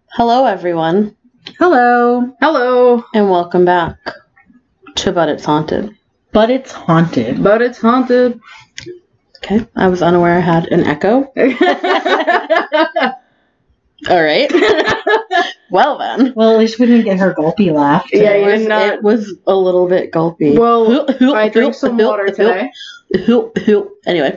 Hello, everyone, Hello. Hello. and welcome back to But It's Haunted. But it's haunted. But it's haunted. Okay, I was unaware I had an echo. All right. Well, then. Well, at least we didn't get her gulpy laugh. Yeah, It you was, did not. it was a little bit gulpy. Well, I drank some water today. Anyway,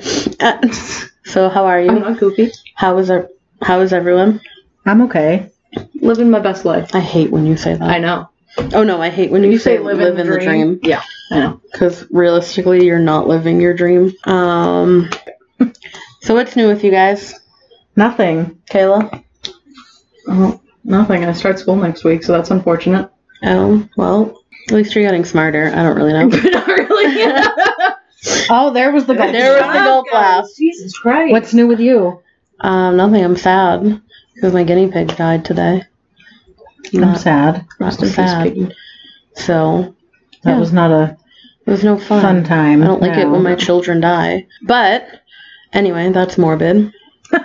so how are I'm you? not goofy. How is everyone? I'm okay. Living my best life. I hate when you say that. I know. Oh no, I hate when you say live in the dream. Yeah, I know. Because realistically, you're not living your dream. So what's new with you guys? Nothing. Kayla? Oh, nothing. I start school next week, so that's unfortunate. Oh, well, at least you're getting smarter. I don't really know. Not really. Oh, there was the gulp. There was the gulp laugh. Jesus Christ. What's new with you? Nothing. I'm sad because my guinea pig died today. I'm sad. Not sad. So That was not a it was no fun. fun time. I don't like it No. when my children die. But anyway, that's morbid.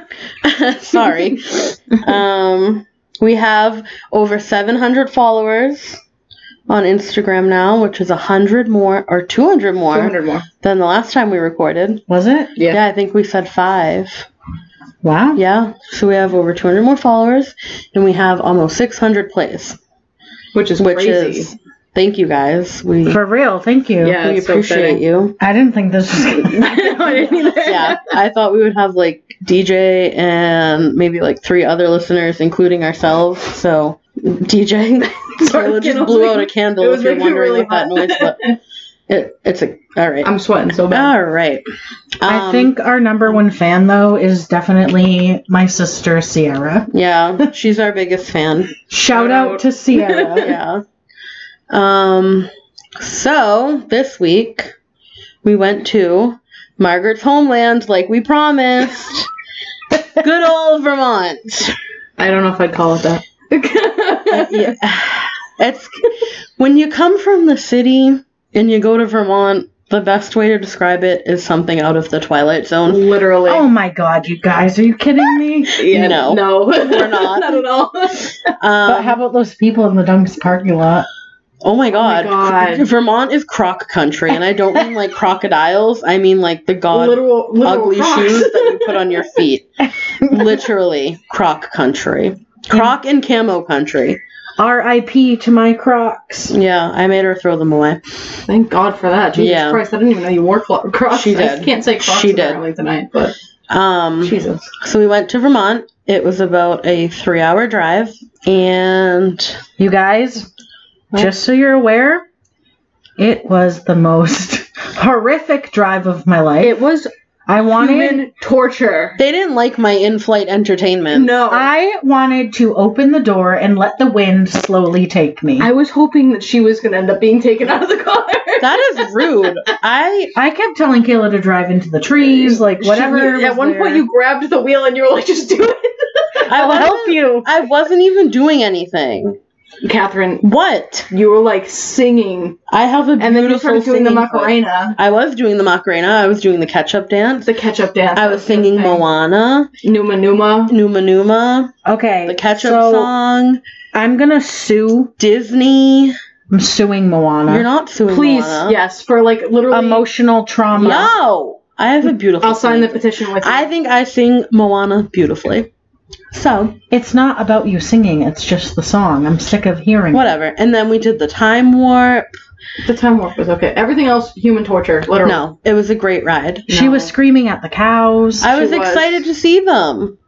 Sorry. We have over 700 followers on Instagram now, which is 100 more or 200 more 200 more. than the last time we recorded. Was it? Yeah. Yeah, I think we said 5. Wow. Yeah, so we have over 200 more followers, and we have almost 600 plays, Which is crazy. Thank you guys. We For real, thank you. Yeah. we it's so appreciate fitting. you. I didn't think this was I didn't either. Yeah, I thought we would have like DJ and maybe like 3 other listeners, including ourselves. So DJ, Sorry, Kayla just Kayla, blew out a candle. it was If you're making it wondering really what that hot. noise was. It's all right. I'm sweating so bad. All right. I think our number one fan, though, is definitely my sister, Sierra. Yeah, she's our biggest fan. Shout out to Sierra. Yeah. So this week we went to Margaret's homeland, like we promised. Good old Vermont. I don't know if I'd call it that. Yeah. It's when you come from the city and you go to Vermont. The best way to describe it is something out of the Twilight Zone. Literally. Oh my god, you guys, are you kidding me? Yeah, No. No. We're not. Not at all. But how about those people in the Dunks parking lot? Oh my god. God. Vermont is croc country, and I don't mean like crocodiles. I mean like the god Literal ugly crocs. shoes that you put on your feet. Literally croc country. Croc and camo country. R.I.P. to my Crocs. Yeah, I made her throw them away. Thank God for that. Jesus Yeah. Christ, I didn't even know you wore Crocs. She I did. can't say Crocs She did. apparently tonight, but Jesus. So we went to Vermont. It was about a 3-hour drive, and You guys, What? just so you're aware, it was the most horrific drive of my life. It was I wanted human torture. they didn't like my in-flight entertainment. No. I wanted to open the door and let the wind slowly take me. I was hoping that she was going to end up being taken out of the car. That is rude. I kept telling Kayla to drive into the trees, like whatever. At one point, you grabbed the wheel and you were like, just do it. I'll help you. I wasn't even doing anything. Catherine, What? you were like singing. I have a beautiful And then you started doing the singing voice. Macarena. I was doing the Macarena. I was doing the ketchup dance. The ketchup dance. I was singing Moana, Numa Numa. Numa Numa, Okay. the ketchup so song, I'm gonna sue. Disney. I'm suing Moana. You're not suing Please, Moana. yes, for like literally. Emotional trauma. No! I have a beautiful I'll sign the singing voice. petition with you. I think I sing Moana beautifully. So, It's not about you singing. It's just the song. I'm sick of hearing. it. whatever. And then we did the time warp. The time warp was okay. Everything else, human torture, literally. No, it was a great ride. She No. was screaming at the cows. I was She was. excited to see them.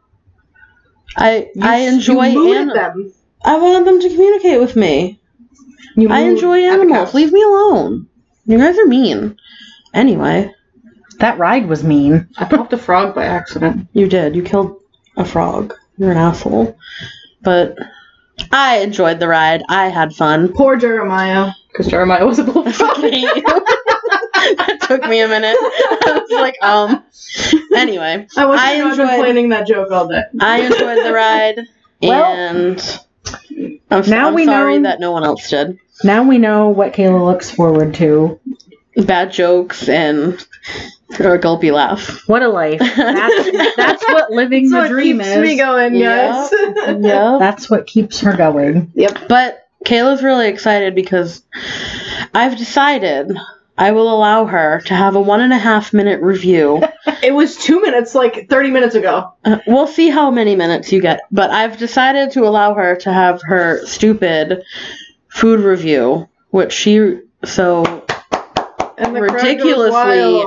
I enjoy you mooted animals. them. I wanted them to communicate with me. I moved enjoy at the animals. cows. Leave me alone. You guys are mean. Anyway, That ride was mean. I popped a frog by accident. you did. You killed a frog. You're an asshole. But I enjoyed the ride. I had fun. Poor Jeremiah, because Jeremiah was a I bullfrog. fucking hate you. That took me a minute. I was like, Anyway, I was I I've been enjoyed- planning that joke all day. I enjoyed the ride. Well, and now I'm we sorry know- that no one else did. Now we know what Kayla looks forward to. Bad jokes and Or a gulpy laugh. What a life. That's what living the dream keeps is. me going, guys. Yep. That's what keeps her going. Yep. But Kayla's really excited because I've decided I will allow her to have a 1.5 minute review. It was 2 minutes, like 30 minutes ago. We'll see how many minutes you get, but I've decided to allow her to have her stupid food review, which she so And the ridiculously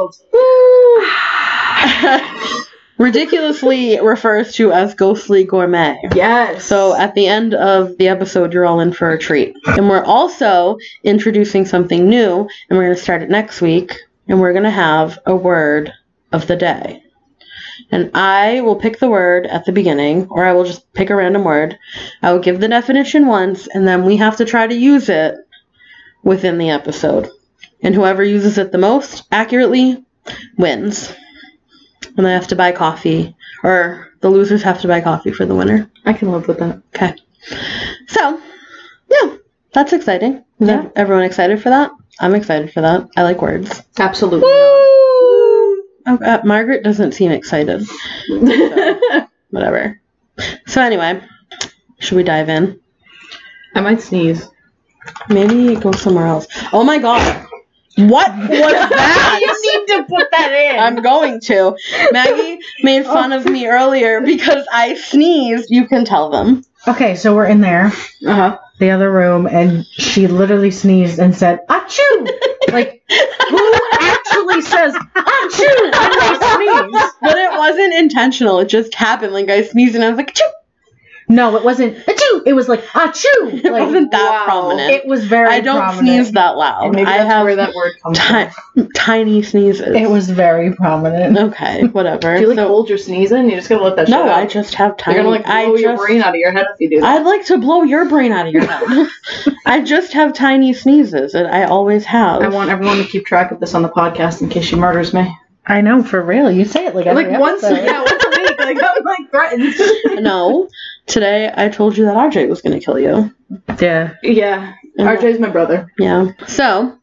ridiculously refers to as Ghostly Gourmet. Yes. So at the end of the episode, you're all in for a treat. And we're also introducing something new, and we're going to start it next week, and we're going to have a word of the day. And I will pick the word at the beginning, or I will just pick a random word. I will give the definition once, and then we have to try to use it within the episode. And whoever uses it the most accurately wins. And they have to buy coffee, or the losers have to buy coffee for the winner. I can live with that. Okay. So, yeah, that's exciting. Is Yeah. everyone excited for that? I'm excited for that. I like words. Absolutely. Oh, Margaret doesn't seem excited. Whatever. So anyway, should we dive in? I might sneeze. Maybe go somewhere else. Oh my god. What was that? You need to put that in. I'm going to. Maggie made fun of me earlier because I sneezed. You can tell them. Okay, so we're in there, Uh-huh. the other room, and she literally sneezed and said, "Achoo!" Like, who actually says "Achoo" when they sneeze? But it wasn't intentional. It just happened. Like I sneezed and I was like, achoo. No, it wasn't "Achoo." It was like "Achoo." It Like, wasn't that wow. prominent. it was very I don't prominent. sneeze that loud. And maybe I that's have where that word comes from. tiny sneezes. It was very prominent. Okay, whatever. Do you like So- hold your sneezing? You just gotta let that shit no, out. I just have tiny. You're gonna like blow your brain out of your head if you do that. I'd like to blow your brain out of your head. I just have tiny sneezes, and I always have. I want everyone to keep track of this on the podcast in case she murders me. I know, for real. You say it like every Like once, episode. once a week. Like I'm like threatened. No, today I told you that RJ was going to kill you. Yeah. Yeah. RJ's my brother. Yeah. So,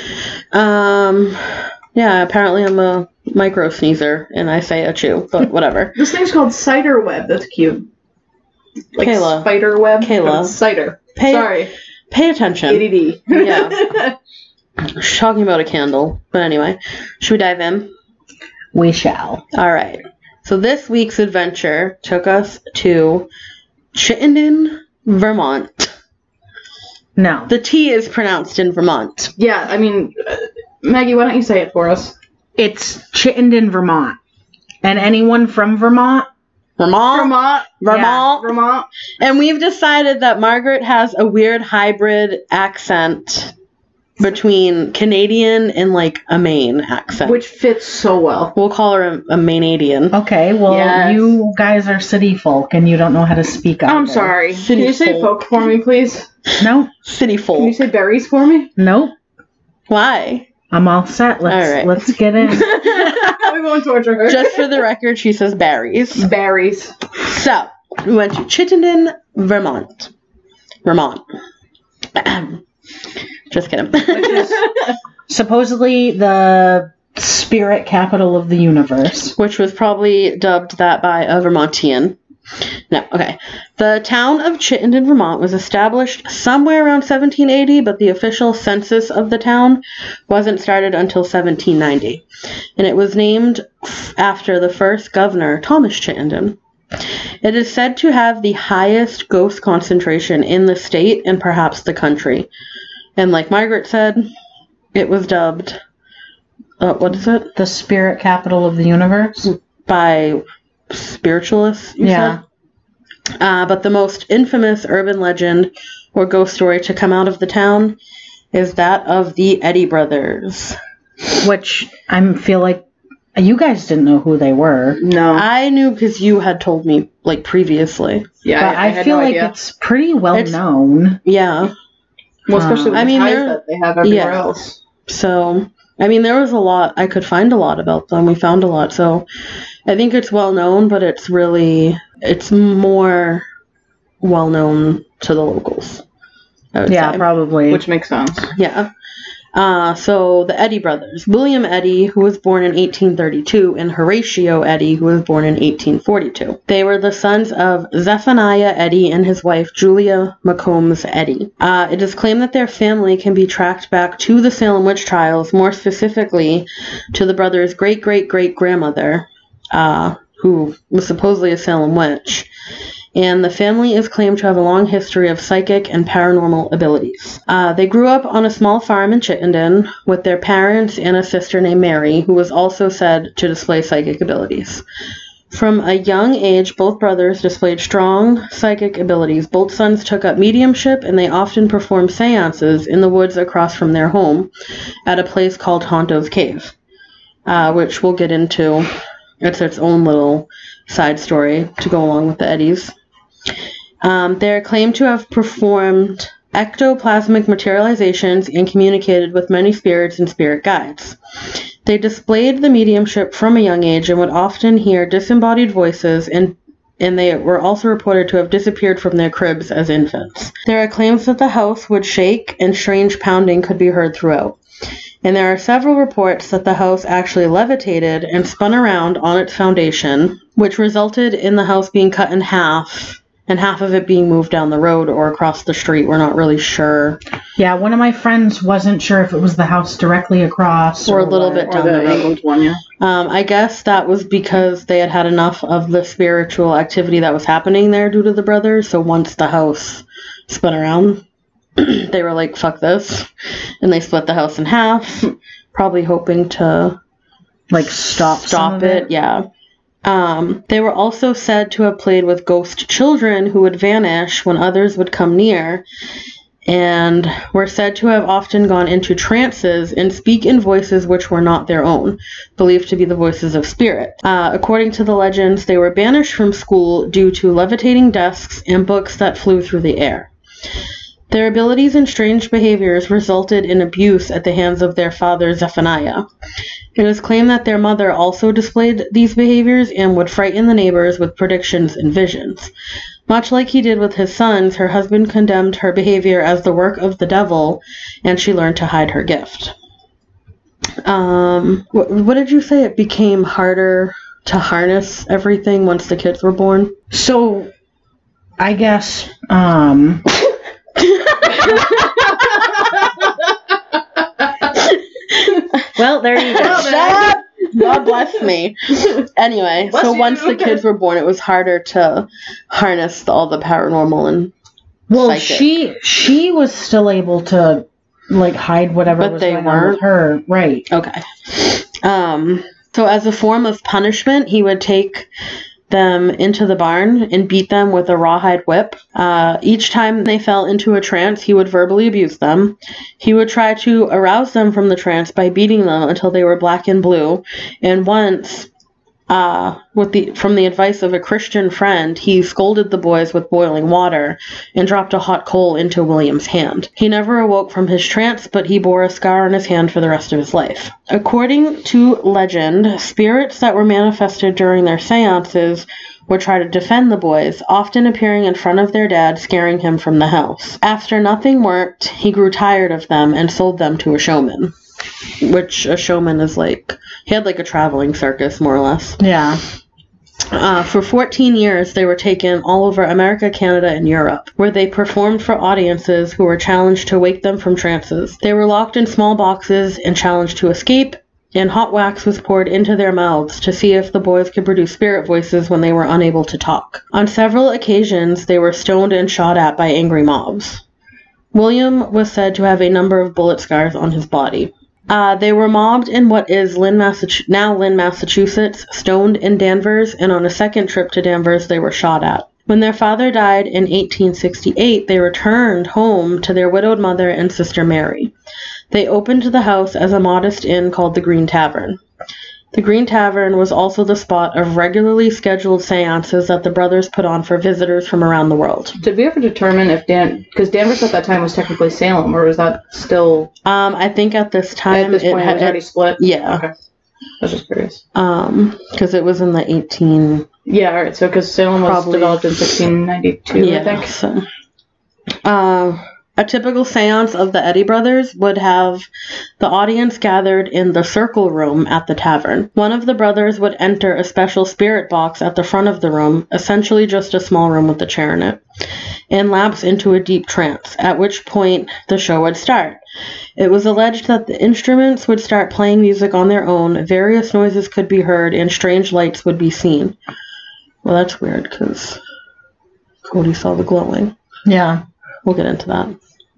yeah, apparently I'm a micro sneezer, and I say achoo, but whatever. This thing's called cider web. That's cute. Like Kayla. spider web. Kayla. but it's cider. Pay- Sorry. Pay attention. ADD. Yeah. She's talking about a candle. But anyway, should we dive in? We shall. All right. So this week's adventure took us to Chittenden, Vermont. No. The T is pronounced in Vermont. Yeah, I mean, Maggie, why don't you say it for us? It's Chittenden, Vermont. And anyone from Vermont? Vermont. Vermont. Vermont. And we've decided that Margaret has a weird hybrid accent between Canadian and like a Maine accent. Which fits so well. We'll call her a Maine-adian. Okay, well, Yes. you guys are city folk and you don't know how to speak I'm either. sorry. City Can you say folk. folk for me, please? No, City folk. Can you say berries for me? nope. Why? I'm all set. All right. Let's get in. We won't torture her. Just for the record, she says berries. berries. So, we went to Chittenden, Vermont. Vermont. Just kidding. Supposedly the spirit capital of the universe. Which was probably dubbed that by a Vermontian. No, okay. The town of Chittenden, Vermont was established somewhere around 1780, but the official census of the town wasn't started until 1790. And it was named after the first governor, Thomas Chittenden. It is said to have the highest ghost concentration in the state and perhaps the country. And like Margaret said, it was dubbed, what is it? The spirit capital of the universe? By spiritualists, you Yeah. said? But the most infamous urban legend or ghost story to come out of the town is that of the Eddy brothers. Which I feel like you guys didn't know who they were. No. I knew because you had told me, like, previously. Yeah, But I had feel no like idea. it's pretty well It's- known. Yeah. Well, especially with I the mean, ties they're- that they have everywhere yeah. else. So, I mean, there was a lot. I could find a lot about them. We found a lot. So, I think it's well known, but it's more well known to the locals. I would Yeah, say. probably. Which makes sense. Yeah. So the Eddy brothers, William Eddy, who was born in 1832, and Horatio Eddy, who was born in 1842. They were the sons of Zephaniah Eddy and his wife Julia McCombs Eddy. It is claimed that their family can be tracked back to the Salem witch trials, more specifically to the brothers' great-great-great-grandmother, who was supposedly a Salem witch. And the family is claimed to have a long history of psychic and paranormal abilities. They grew up on a small farm in Chittenden with their parents and a sister named Mary, who was also said to display psychic abilities. From a young age, both brothers displayed strong psychic abilities. Both sons took up mediumship, and they often performed seances in the woods across from their home at a place called Honto's Cave, which we'll get into. It's its own little side story to go along with the Eddies. They're claimed to have performed ectoplasmic materializations and communicated with many spirits and spirit guides. They displayed the mediumship from a young age and would often hear disembodied voices, and they were also reported to have disappeared from their cribs as infants. There are claims that the house would shake and strange pounding could be heard throughout. And there are several reports that the house actually levitated and spun around on its foundation, which resulted in the house being cut in half, and half of it being moved down the road or across the street. We're not really sure. Yeah, one of my friends wasn't sure if it was the house directly across or a little bit down the road. England one, yeah. I guess that was because they had enough of the spiritual activity that was happening there due to the brothers. So once the house spun around, they were like, fuck this. And they split the house in half, probably hoping to like stop it. Yeah. They were also said to have played with ghost children who would vanish when others would come near, and were said to have often gone into trances and speak in voices which were not their own, believed to be the voices of spirit. According to the legends, they were banished from school due to levitating desks and books that flew through the air. Their abilities and strange behaviors resulted in abuse at the hands of their father, Zephaniah. It is claimed that their mother also displayed these behaviors and would frighten the neighbors with predictions and visions. Much like he did with his sons, her husband condemned her behavior as the work of the devil, and she learned to hide her gift. What did you say? It became harder to harness everything once the kids were born? So, I guess, well, there you go. Shut up! God bless me. Anyway, Bless so you. once the kids were born, it was harder to harness all the paranormal and psychic. she was still able to like hide whatever But was they going on weren't? with her, right? Okay. So as a form of punishment, he would take them into the barn and beat them with a rawhide whip. Each time they fell into a trance, he would verbally abuse them. He would try to arouse them from the trance by beating them until they were black and blue. And once, from the advice of a Christian friend, he scolded the boys with boiling water and dropped a hot coal into William's hand. He never awoke from his trance, but he bore a scar on his hand for the rest of his life. According to legend, spirits that were manifested during their seances would try to defend the boys, often appearing in front of their dad, scaring him from the house. After nothing worked, he grew tired of them and sold them to a showman. Which a showman is like, he had like a traveling circus, more or less. Yeah. For 14 years, they were taken all over America, Canada, and Europe, where they performed for audiences who were challenged to wake them from trances. They were locked in small boxes and challenged to escape, and hot wax was poured into their mouths to see if the boys could produce spirit voices when they were unable to talk. On several occasions, they were stoned and shot at by angry mobs. William was said to have a number of bullet scars on his body. They were mobbed in what is now Lynn, Massachusetts, stoned in Danvers, and on a second trip to Danvers, they were shot at. When their father died in 1868, they returned home to their widowed mother and sister Mary. They opened the house as a modest inn called the Green Tavern. The Green Tavern was also the spot of regularly scheduled seances that the brothers put on for visitors from around the world. Did we ever determine if because Danvers at that time was technically Salem, or was that still? I think at this time At this point, it was already split. Yeah. Okay. I was just curious. Because it was in the 18. Yeah. All right. So because Salem was Probably. developed in 1692, Yeah. I think. So. A typical seance of the Eddy brothers would have the audience gathered in the circle room at the tavern. One of the brothers would enter a special spirit box at the front of the room, essentially just a small room with a chair in it, and lapse into a deep trance, at which point the show would start. It was alleged that the instruments would start playing music on their own, various noises could be heard, and strange lights would be seen. Well, that's weird, because Cody saw the glowing. Yeah. We'll get into that.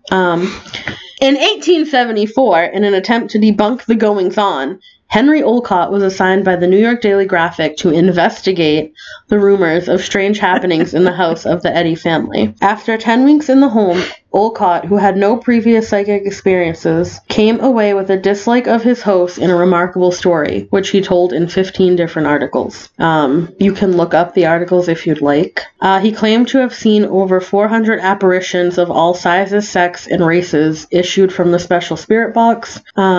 In 1874, in an attempt to debunk the goings-on, Henry Olcott was assigned by the New York Daily Graphic to investigate the rumors of strange happenings in the house of the Eddy family. After 10 weeks in the home, Olcott, who had no previous psychic experiences, came away with a dislike of his host and a remarkable story, which he told in 15 different articles. You can look up the articles if you'd like. He claimed to have seen over 400 apparitions of all sizes, sex, and races issued from the special spirit box.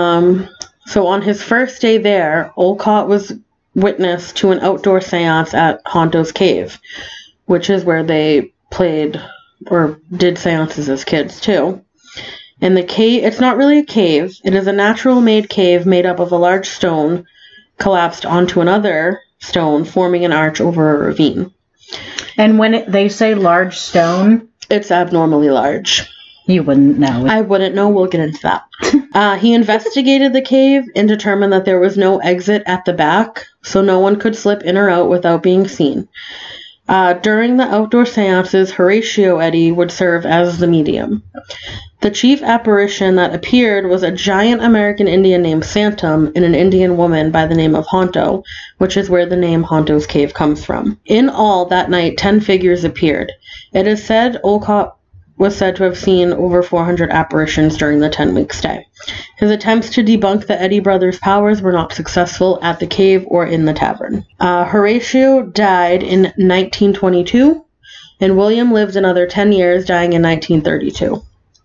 So on his first day there, Olcott was witness to an outdoor seance at Honto's Cave, which is where they played or did seances as kids too. And the cave, it's not really a cave. It is a natural-made cave made up of a large stone collapsed onto another stone, forming an arch over a ravine. And when they say large stone, it's abnormally large. You wouldn't know. I wouldn't know. We'll get into that. He investigated the cave and determined that there was no exit at the back, so no one could slip in or out without being seen. During the outdoor seances, Horatio Eddy would serve as the medium. The chief apparition that appeared was a giant American Indian named Santum and an Indian woman by the name of Honto, which is where the name Honto's Cave comes from. In all, that night, 10 figures appeared. It is said Olcott was said to have seen over 400 apparitions during the 10-week stay. His attempts to debunk the Eddy brothers' powers were not successful at the cave or in the tavern. Horatio died in 1922, and William lived another 10 years, dying in 1932.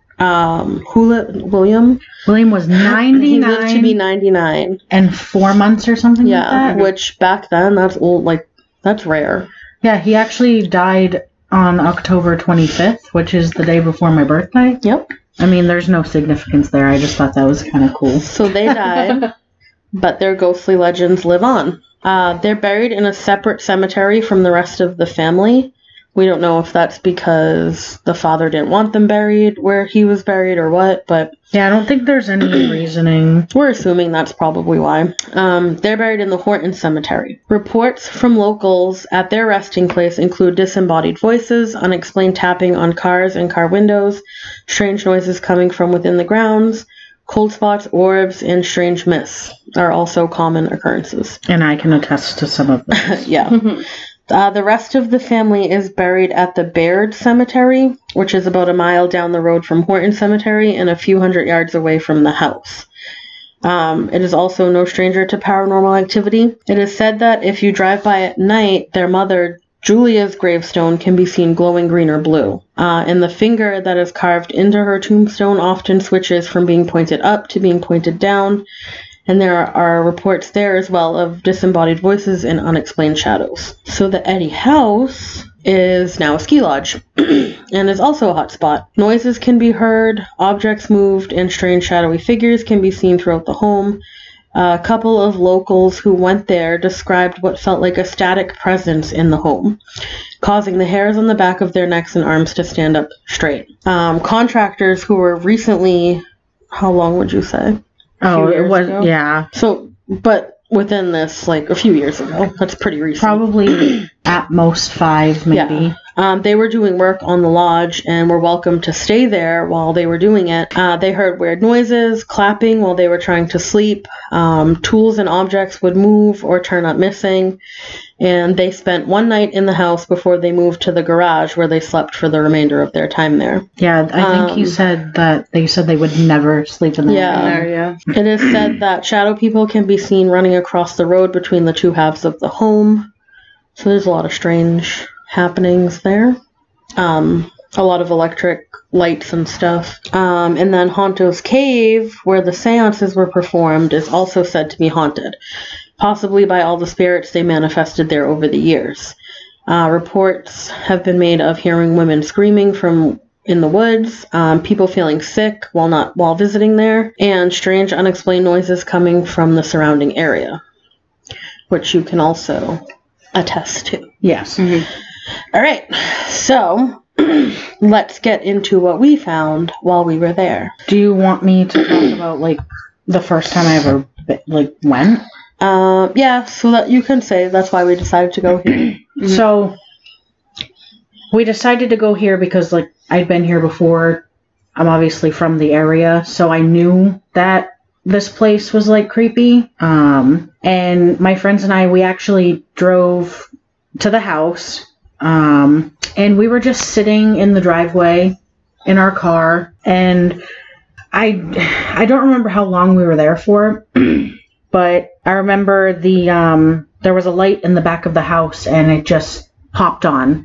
William? William was 99. He lived to be 99. And 4 months or something like that? Which back then, that's old, that's rare. Yeah, he actually died on October 25th, which is the day before my birthday. Yep. I mean, there's no significance there. I just thought that was kind of cool. So they died, but their ghostly legends live on. They're buried in a separate cemetery from the rest of the family. We don't know if that's because the father didn't want them buried where he was buried or what, but... Yeah, I don't think there's any reasoning. We're assuming that's probably why. They're buried in the Horton Cemetery. Reports from locals at their resting place include disembodied voices, unexplained tapping on cars and car windows, strange noises coming from within the grounds, cold spots, orbs, and strange mists are also common occurrences. And I can attest to some of those. Yeah. The rest of the family is buried at the Baird Cemetery, which is about a mile down the road from Horton Cemetery and a few hundred yards away from the house. It is also no stranger to paranormal activity. It is said that if you drive by at night, their mother, Julia's gravestone, can be seen glowing green or blue. And the finger that is carved into her tombstone often switches from being pointed up to being pointed down. And there are reports there as well of disembodied voices and unexplained shadows. So the Eddy house is now a ski lodge and is also a hot spot. Noises can be heard, objects moved, and strange shadowy figures can be seen throughout the home. A couple of locals who went there described what felt like a static presence in the home, causing the hairs on the back of their necks and arms to stand up straight. Contractors who were recently, how long would you say? Oh, it was, ago? Yeah. So, but within this, a few years ago. That's pretty recent. Probably at most 5, maybe. Yeah. They were doing work on the lodge and were welcome to stay there while they were doing it. They heard weird noises, clapping while they were trying to sleep. Tools and objects would move or turn up missing. And they spent one night in the house before they moved to the garage where they slept for the remainder of their time there. Yeah, I think you said that they said they would never sleep in there. Yeah. It is said that shadow people can be seen running across the road between the two halves of the home. So there's a lot of strange happenings there. A lot of electric lights and stuff. And then Honto's Cave, where the seances were performed, is also said to be haunted, possibly by all the spirits they manifested there over the years. Reports have been made of hearing women screaming from in the woods, people feeling sick while visiting there, and strange unexplained noises coming from the surrounding area, which you can also attest to. Yes. All right, so let's get into what we found while we were there. Do you want me to talk about like the first time I ever went? Yeah, so that you can say that's why we decided to go here. So we decided to go here because like I'd been here before. I'm obviously from the area, so I knew that this place was like creepy. And my friends and I, we actually drove to the house. And we were just sitting in the driveway in our car, and I don't remember how long we were there for, but I remember there was a light in the back of the house and it just popped on.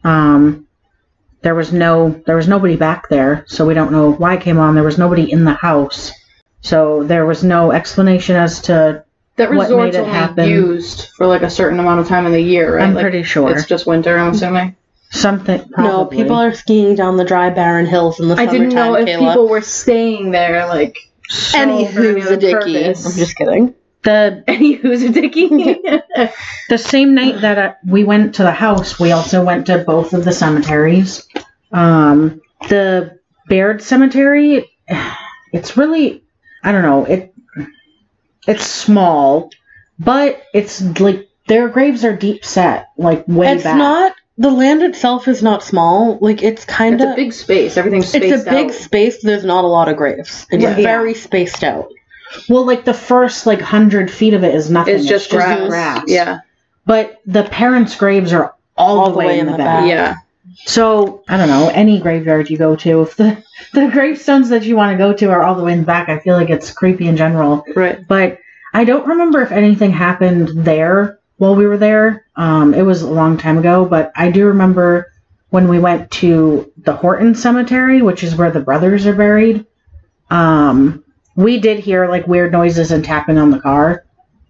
There was nobody back there, so we don't know why it came on. There was nobody in the house, so there was no explanation as to that what made resort's it only happen. used for like a certain amount of time of the year, right? I'm Like, pretty sure. it's just winter, I'm assuming. Something. No, Probably. people are skiing down the dry, barren hills in the I summertime, didn't know if Kayla. people were staying there, like, for any Anywho's other a dicky. purpose. I'm just kidding. Any who's a dicky. The same night that we went to the house, we also went to both of the cemeteries. The Baird Cemetery, it's really, I don't know, it's small, but it's like their graves are deep set, like way It's back. not, the land itself is not small. Like, it's kind It's of, a big space. Everything's spaced it's a big out. space. There's not a lot of graves. It's Yeah. very spaced out. Well, like the first 100 feet of it is nothing. It's just grass. Yeah. But the parents' graves are all the way in the back. Yeah. So, I don't know, any graveyard you go to, if the gravestones that you want to go to are all the way in the back, I feel like it's creepy in general. Right. But I don't remember if anything happened there while we were there. It was a long time ago, but I do remember when we went to the Horton Cemetery, which is where the brothers are buried. We did hear like weird noises and tapping on the car.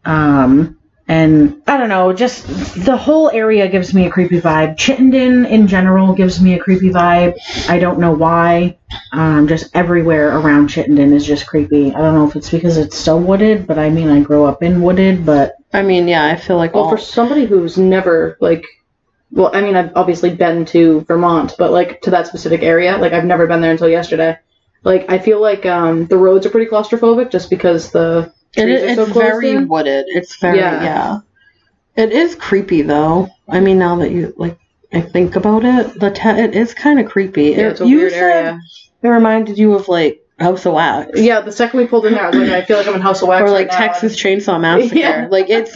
And I don't know, just the whole area gives me a creepy vibe. Chittenden in general gives me a creepy vibe. I don't know why. Just everywhere around Chittenden is just creepy. I don't know if it's because it's so wooded, but I mean, I grew up in wooded, but... I mean, yeah, I feel like Well, for somebody who's never, like... Well, I mean, I've obviously been to Vermont, but, like, to that specific area, like, I've never been there until yesterday. Like, I feel like the roads are pretty claustrophobic just because the... it's very wooded. It's very, yeah. It is creepy, though. I mean, now that you, like, I think about it, it is kind of creepy. Yeah, it's a weird area. It reminded you of, like, House of Wax. Yeah, the second we pulled in there, I was like, I feel like I'm in House of Wax Or, like, right now. Texas Chainsaw Massacre. Yeah. Like, it's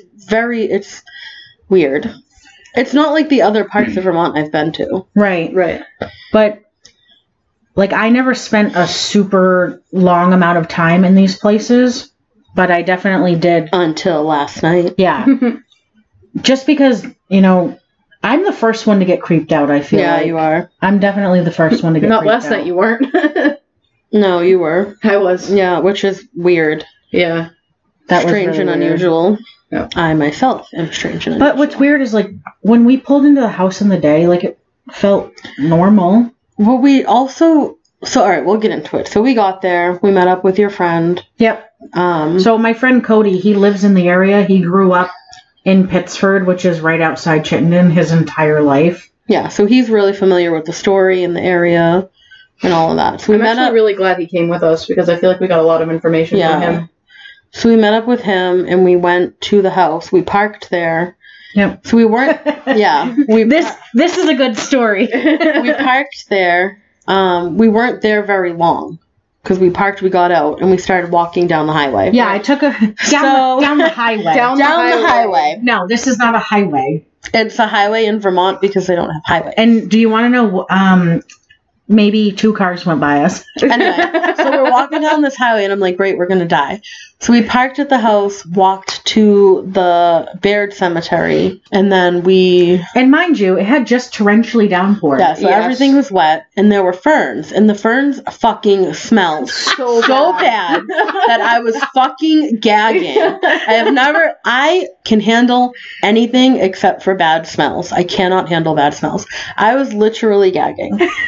weird. It's not like the other parts of Vermont I've been to. Right. Right. But, like, I never spent a super long amount of time in these places, but I definitely did. Until last night. Yeah. Just because, you know, I'm the first one to get creeped out, I feel Yeah, like. you are. I'm definitely the first one to get Not creeped out. last night, you weren't. No, you were. I was. Yeah, which is weird. Yeah. That was Strange really and weird. unusual. Yeah. I myself am strange and unusual. But what's weird is, like, when we pulled into the house in the day, like, it felt normal. Well, we also... So, all right, we'll get into it. So we got there. We met up with your friend. Yep. So So my friend Cody, he lives in the area. He grew up in Pittsford, which is right outside Chittenden, his entire life. yeah, so he's really familiar with the story and the area and all of that. So we I'm met actually up. really glad he came with us because I feel like we got a lot of information from him. So we met up with him and we went to the house. We parked there. Yep. So we weren't. Yeah. This is a good story. We parked there. We weren't there very long because we parked, we got out, and we started walking down the highway. Yeah, I took down the highway. Down the highway. No, this is not a highway. It's a highway in Vermont because they don't have highways. And do you want to know? Maybe 2 cars went by us. Anyway, so we're walking down this highway, and I'm like, great, we're going to die. So we parked at the house, walked to the Baird Cemetery, and then And mind you, it had just torrentially downpoured. yeah, so Yes. everything was wet, and there were ferns, and the ferns fucking smelled so bad that I was fucking gagging. I can handle anything except for bad smells. I cannot handle bad smells. I was literally gagging.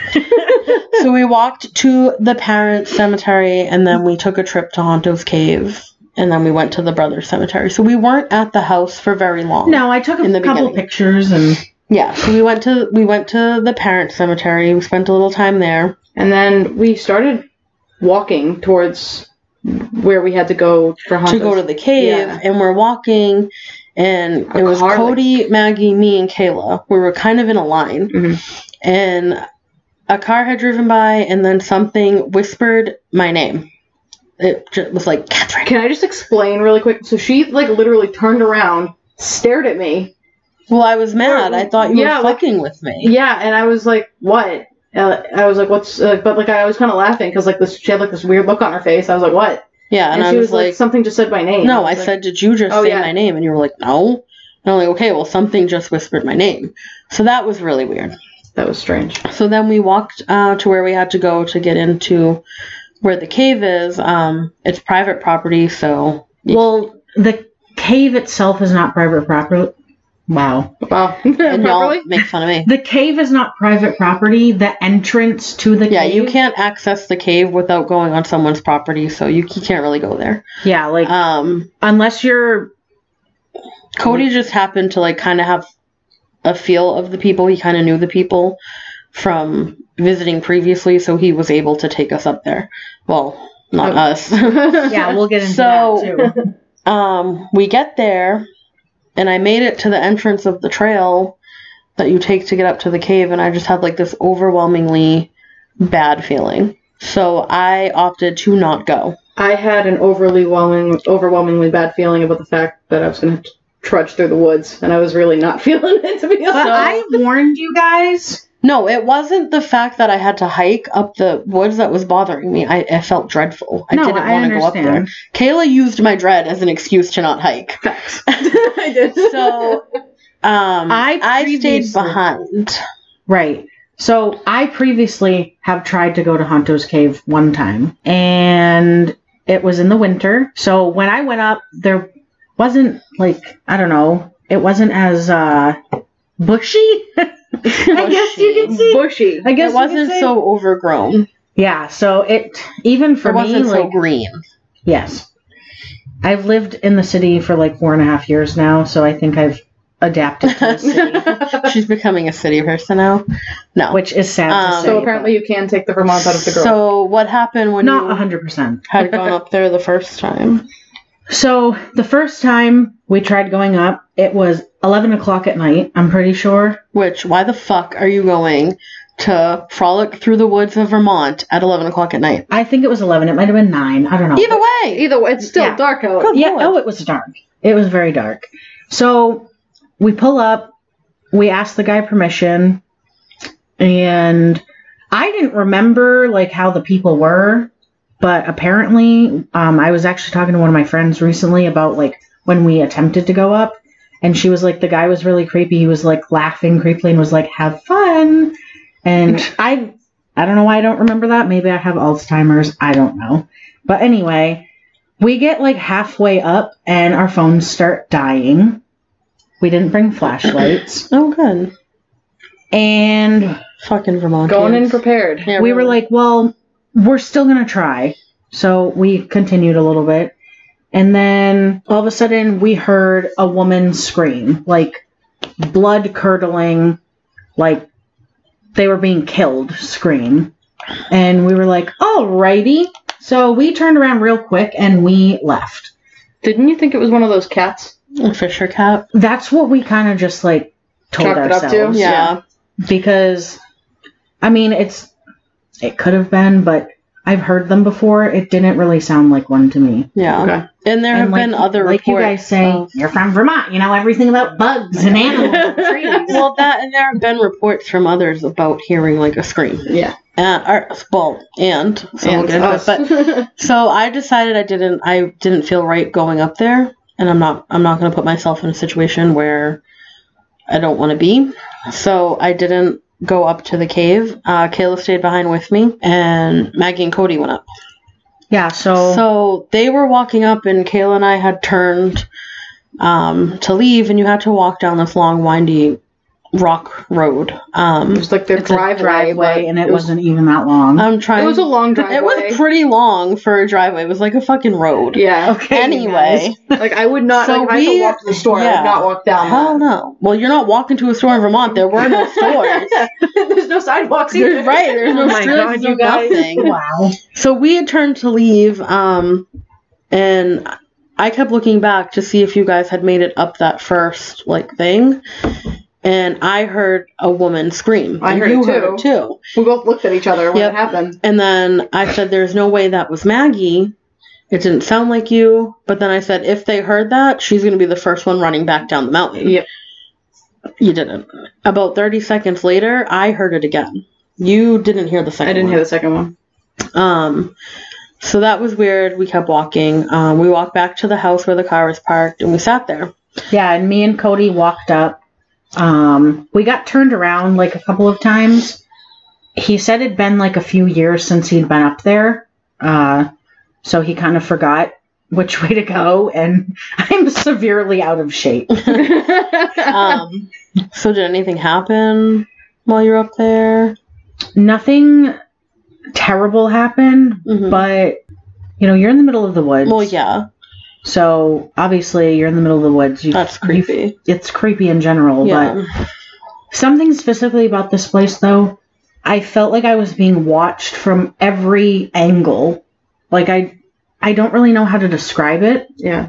So we walked to the parents' cemetery, and then we took a trip to Honto's Cave, and then we went to the brothers' cemetery. So we weren't at the house for very long. No, I took In the a couple beginning. pictures and Yeah, so we went to the parents' cemetery. We spent a little time there. And then we started walking towards where we had to go for Honto's. To go to the cave, Yeah. and we're walking, and A it was car, Cody, Maggie, me, and Kayla. We were kind of in a line, Mhm. and a car had driven by, and then something whispered my name. It just was like, Catherine. Can I just explain really quick? So she like literally turned around, stared at me. Well, I was mad. I thought you Yeah, were like- fucking with me. Yeah, and I was like, "What?" I was like, "What's?" But like, I was kind of laughing because like this, she had like this weird look on her face. I was like, "What?" Yeah, and And I she was like, "Something just said my name." no, I was like, said, did you just Oh, say yeah. my name? And you were like, no. And I'm like, okay, well, something just whispered my name. So that was really weird. that was strange. So then we walked to where we had to go to get into where the cave is. It's private property, so well, the cave itself is not private property. Wow. Wow. and y'all Properly? make fun of me. The cave is not private property. The entrance to the Yeah, cave. you can't access the cave without going on someone's property, so you can't really go there. Yeah, like unless you're Cody just happened to like kind of have a feel of the people. He kind of knew the people from visiting previously, so he was able to take us up there. Well, not Oh. us. yeah, we'll get into So- that too. We get there, and I made it to the entrance of the trail that you take to get up to the cave, and I just had like this overwhelmingly bad feeling. So I opted to not go. I had an overwhelmingly bad feeling about the fact that I was going to trudge through the woods, and I was really not feeling it, to be honest. But I warned you guys. No, it wasn't the fact that I had to hike up the woods that was bothering me. I felt dreadful. I No, didn't I want to go up there. understand. Kayla used my dread as an excuse to not hike. Facts. I did. So I stayed previously- behind. Right. So I previously have tried to go to Honto's Cave one time, and it was in the winter. So when I went up, there wasn't like, I don't know, it wasn't as bushy. I guess you can see. Bushy. I guess It you could wasn't say. so overgrown. Yeah. So it even for It me, wasn't so like, green. yes, I've lived in the city for like 4.5 years now, so I think I've adapted to the city, She's becoming a city person now. No. which is sad to say. So apparently you can take the Vermont out of the girl. So what happened when not you 100%. had gone up there the first time? So the first time we tried going up, it was 11 o'clock at night, I'm pretty sure. Which, why the fuck are you going to frolic through the woods of Vermont at 11 o'clock at night? I think it was 11. It might have been 9. I don't know. Either way! Either way, it's still Yeah. dark out. Good Yeah, Lord. oh, it was dark. It was very dark. So we pull up, we ask the guy permission, and I didn't remember like how the people were, but apparently I was actually talking to one of my friends recently about like when we attempted to go up, and she was like, the guy was really creepy. He was like laughing creepily and was like, have fun. And I don't know why I don't remember that. Maybe I have Alzheimer's. I don't know. But anyway, we get like halfway up and our phones start dying. We didn't bring flashlights. Oh, good. And Fucking Vermont. Going in prepared. Yeah, we were really. like, well, we're still going to try. So we continued a little bit. And then all of a sudden we heard a woman scream, like blood curdling, like they were being killed scream. And we were like, alrighty. So we turned around real quick and we left. Didn't you think it was one of those cats? A Fisher cat. That's what we kind of just like told Chalked it up to? ourselves. Yeah. Because, I mean, it could have been, but I've heard them before. It didn't really sound like one to me. Yeah. Okay. And there have been other like reports. you guys say, of- you're from Vermont. You know everything about bugs and animals and trees. well, that and there have been reports from others about hearing like a scream. Yeah. We'll get into us. it, but so I decided I didn't feel right going up there, and I'm not going to put myself in a situation where I don't want to be. So I didn't go up to the cave. Kayla stayed behind with me, and Maggie and Cody went up. Yeah, So they were walking up, and Kayla and I had turned to leave, and you had to walk down this long, windy rock road. It was like their It's a driveway, but and it wasn't even that long. I'm trying. It was a long driveway. It was pretty long for a driveway. It was like a fucking road. Yeah. Okay. Anyway, Like I would not. So like if I had to walk to the store, I yeah. would not walk down. hell that. no. Well, you're not walking to a store in Vermont. There were no stores. There's no sidewalks either. There's right. There's no Oh my streets. God, no you guys. nothing. Wow. So we had turned to leave, and I kept looking back to see if you guys had made it up that first like thing, and I heard a woman scream. I and heard you it heard it too. We both looked at each other when Yep. it happened. And then I said, "There's no way that was Maggie. It didn't sound like you." But then I said, "If they heard that, she's going to be the first one running back down the mountain." Yep. You didn't. About 30 seconds later, I heard it again. You didn't hear the second I didn't one. hear the second one. So that was weird. We kept walking. We walked back to the house where the car was parked, and we sat there. Yeah, and me and Cody walked up. We got turned around like a couple of times. He said it'd been like a few years since he'd been up there. So he kind of forgot which way to go, and I'm severely out of shape. So did anything happen while you were up there? Nothing terrible happened, Mhm. but you know, you're in the middle of the woods. Well, yeah, So obviously you're in the middle of the woods. that's creepy. It's creepy in general, Yeah. but something specifically about this place though, I felt like I was being watched from every angle. Like I don't really know how to describe it. Yeah.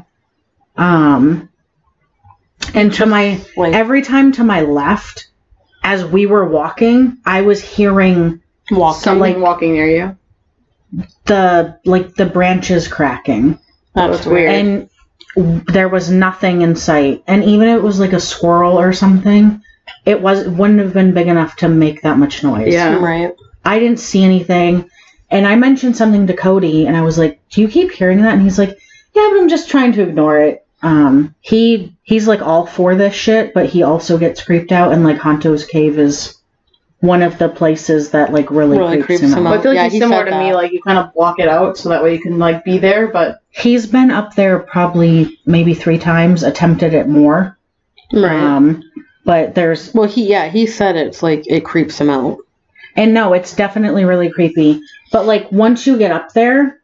And to my Like every time to my left, as we were walking, I was hearing walking. Something walking near you. the branches cracking. That's That's weird. weird. And there was nothing in sight. And even if it was like a squirrel or something, it wouldn't have been big enough to make that much noise. Yeah. Right. I didn't see anything. And I mentioned something to Cody, and I was like, "Do you keep hearing that?" And he's like, "Yeah, but I'm just trying to ignore it." He's like all for this shit, but he also gets creeped out, and like Honto's Cave is one of the places that like really creeps him But out. I feel like Yeah, he's he similar said to me. that. Like you kind of block it out so that way you can like be there. But He's been up there probably maybe 3 times, attempted it more. Right. But there's Well, he said it's like it creeps him out. And no, it's definitely really creepy. But like once you get up there,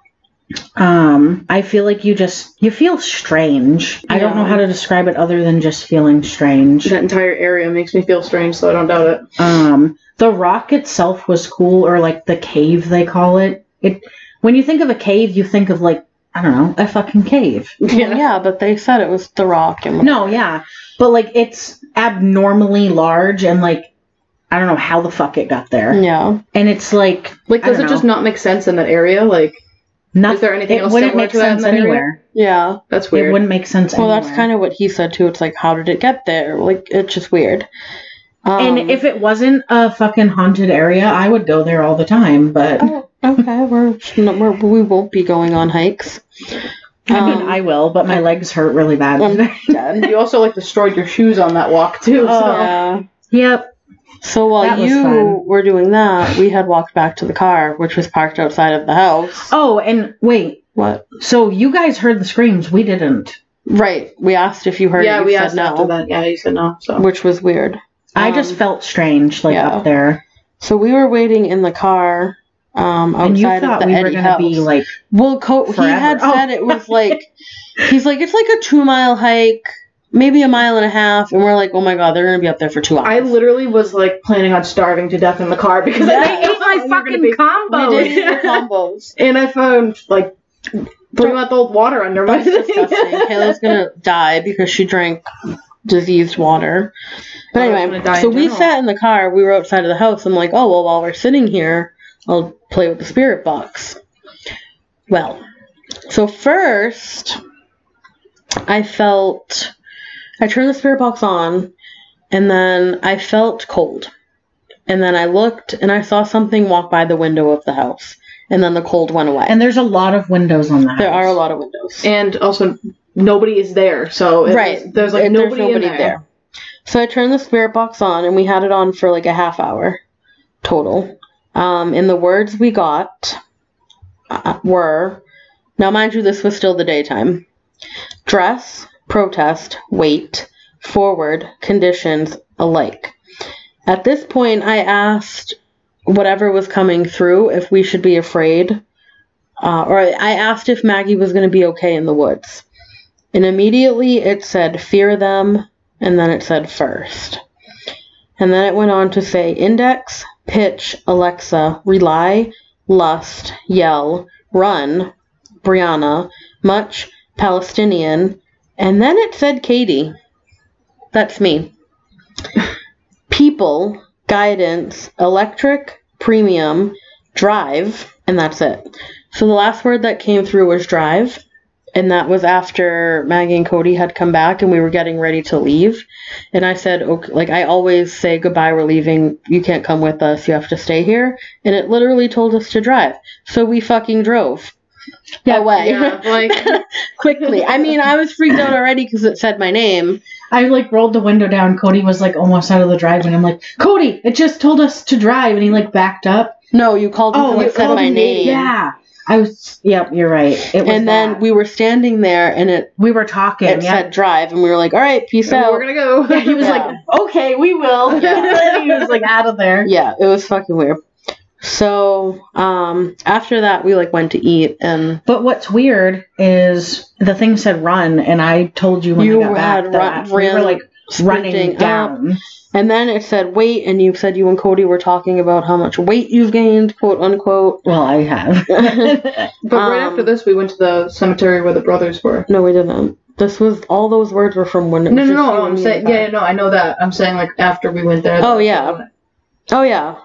I feel like you feel strange. I don't know Yeah. how to describe it other than just feeling strange. that entire area makes me feel strange, so I don't doubt it. The rock itself was cool, or like the cave they call it. When you think of a cave, you think of like, I don't know, a fucking cave. Yeah, but they said it was the rock and No, yeah. But like it's abnormally large and like I don't know how the fuck it got there. Yeah. And it's like Like, I does don't it just know. not make sense in that area? Like, Not, is there anything it else wouldn't similar make to that in sense that area? anywhere. Yeah. that's It weird. wouldn't make sense Well, anywhere. that's kind of what he said too. It's like, how did it get there? Like, it's just weird. And if it wasn't a fucking haunted area, I would go there all the time. But Oh, okay, we won't be going on hikes. I mean, I will. But my legs hurt really bad. I'm dead. You also like destroyed your shoes on that walk too. Oh. So. Yeah. Yep. So while That was you fun. were doing that, we had walked back to the car, which was parked outside of the house. Oh, and wait. What? So you guys heard the screams. We didn't. Right. We asked if you heard Yeah, it. You we said asked no, after that. Yeah, you said no. So which was weird. I just felt strange, like yeah. up there. So we were waiting in the car And you outside of thought the we were Eddie gonna house. be like, Well, he forever. had Oh. said it was like, he's like, it's like a 2-mile hike, maybe a mile and a half, and we're like, oh my god, they're gonna be up there for 2 hours. I literally was like planning on starving to death in the car because Yeah. I ate my fucking combo. we did eat the combos. And I found like putting out the old water under my That's disgusting. Kayla's gonna die because she drank diseased water. But I was anyway, gonna die so in we general. sat in the car. We were outside of the house. I'm like, oh well, while we're sitting here, I'll play with the spirit box. Well, so first, I turned the spirit box on, and then I felt cold. And then I looked, and I saw something walk by the window of the house. And then the cold went away. and there's a lot of windows on that. there are a lot of windows. And also nobody is there, so there's like and nobody, there's nobody in there. So I turned the spirit box on, and we had it on for like a half hour total. And the words we got were, now mind you, this was still the daytime: dress, protest, wait, forward, conditions, alike. At this point, I asked whatever was coming through if we should be afraid, or I asked if Maggie was going to be okay in the woods. And immediately it said, fear them, and then it said first. And then it went on to say, index, pitch, Alexa, rely, lust, yell, run, Brianna, much, Palestinian, and then it said Katie. That's me. People, guidance, electric, premium, drive, and that's it. So the last word that came through was drive, and that was after Maggie and Cody had come back and we were getting ready to leave. And I said, okay, like I always say, goodbye, we're leaving. You can't come with us. You have to stay here. And it literally told us to drive. So we fucking drove away. Yeah, like Quickly. I mean, I was freaked out already because it said my name. I like rolled the window down. Cody was like almost out of the driveway. I'm like, Cody, it just told us to drive, and he like backed up. No, you called me because it said my name. Yeah, I was. Yep, you're right. It was and then we were standing there, and we were talking. It said drive, and we were like, "All right, peace out. We're gonna go." Yeah, he was like, "Okay, we will." Yeah. He was like out of there. Yeah, it was fucking weird. So after that, we like went to eat, and but what's weird is the thing said run, and I told you when you I got had back that we were like running down. Up. And then it said wait, and you said you and Cody were talking about how much weight you've gained, quote unquote. Well, I have. But right after this, we went to the cemetery where the brothers were. No, we didn't. This was all those words were from when it was No. I'm saying no. I know that. I'm saying like after we went there. Oh yeah. Oh yeah.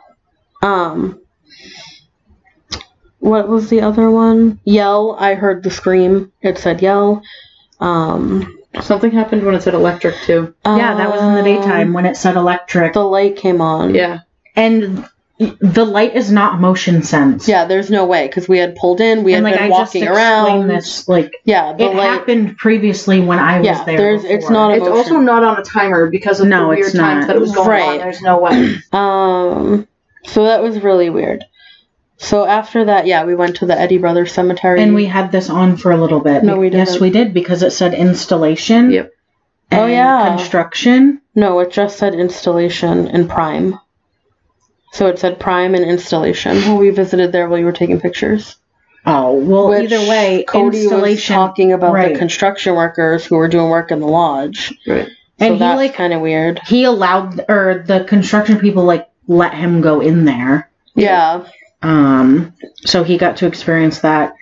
What was the other one? Yell. I heard the scream. It said yell. Something happened when it said electric too. Yeah, that was in the daytime when it said electric. The light came on. Yeah. And the light is not motion sense. Yeah, there's no way because we had pulled in. We had been walking around. This, like, yeah, it happened previously when I was there. It's not. It's also not on a timer because of the weird times that it was going on. There's no way. So that was really weird. So after that, yeah, we went to the Eddie Brothers Cemetery. And we had this on for a little bit. No, we didn't. Yes, we did, because it said installation. Yep. Oh, yeah. Construction. No, it just said installation and prime. So it said prime and installation. Well, we visited there while you were taking pictures. Oh, well, either way, Cody installation. was talking about the construction workers who were doing work in the lodge. Right. So and that's kind of weird. He allowed, or the construction people, like, let him go in there. Yeah. So he got to experience that.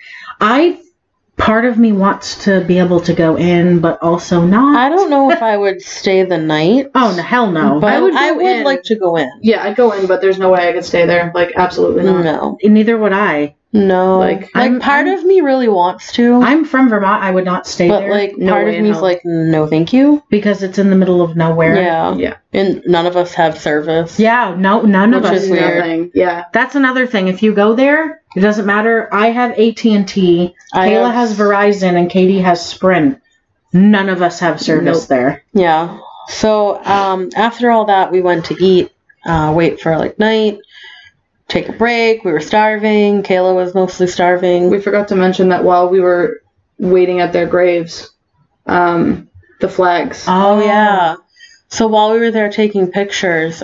Part of me wants to be able to go in, but also not. I don't know if I would stay the night. Oh, no, hell no. But I would like to go in. Yeah, I'd go in, but there's no way I could stay there. Like, absolutely not. No. Neither would I. No. Like part of me really wants to. I'm from Vermont. I would not stay there. But, like, part of me's like, no, thank you. Because it's in the middle of nowhere. Yeah. Yeah. And none of us have service. Yeah, none of us. Which is weird. Nothing. Yeah. That's another thing. If you go there, it doesn't matter. I have AT&T. Kayla has Verizon, and Katie has Sprint. None of us have service there. Yeah. So after all that, we went to eat, wait for like night, take a break. We were starving. Kayla was mostly starving. We forgot to mention that while we were waiting at their graves, the flags. Oh, yeah. So while we were there taking pictures,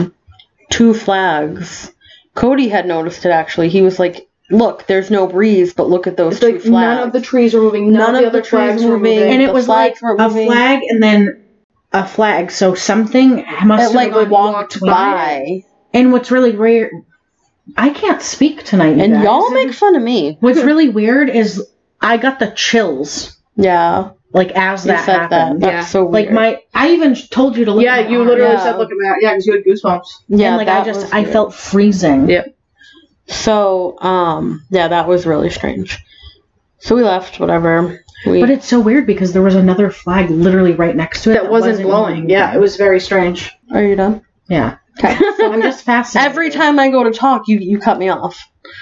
2 flags. Cody had noticed it, actually. He was like, look, there's no breeze, but look at those 2 flags. None of the trees were moving. None of the other flags were moving. And it was like a flag and then a flag. So something must have walked by. And what's really rare, I can't speak tonight. And y'all make fun of me. What's really weird is I got the chills. Yeah. Like, as that happened. That's so weird. Like, I even told you to look at my you arm. literally said look at my arm. Yeah, because you had goosebumps. Yeah, and, like, I felt freezing. Yep. So, yeah, that was really strange. So we left, whatever. But it's so weird because there was another flag literally right next to it that wasn't blowing. Yeah, it was very strange. Are you done? Yeah. Okay. So I'm just fascinated. Every time I go to talk, you cut me off.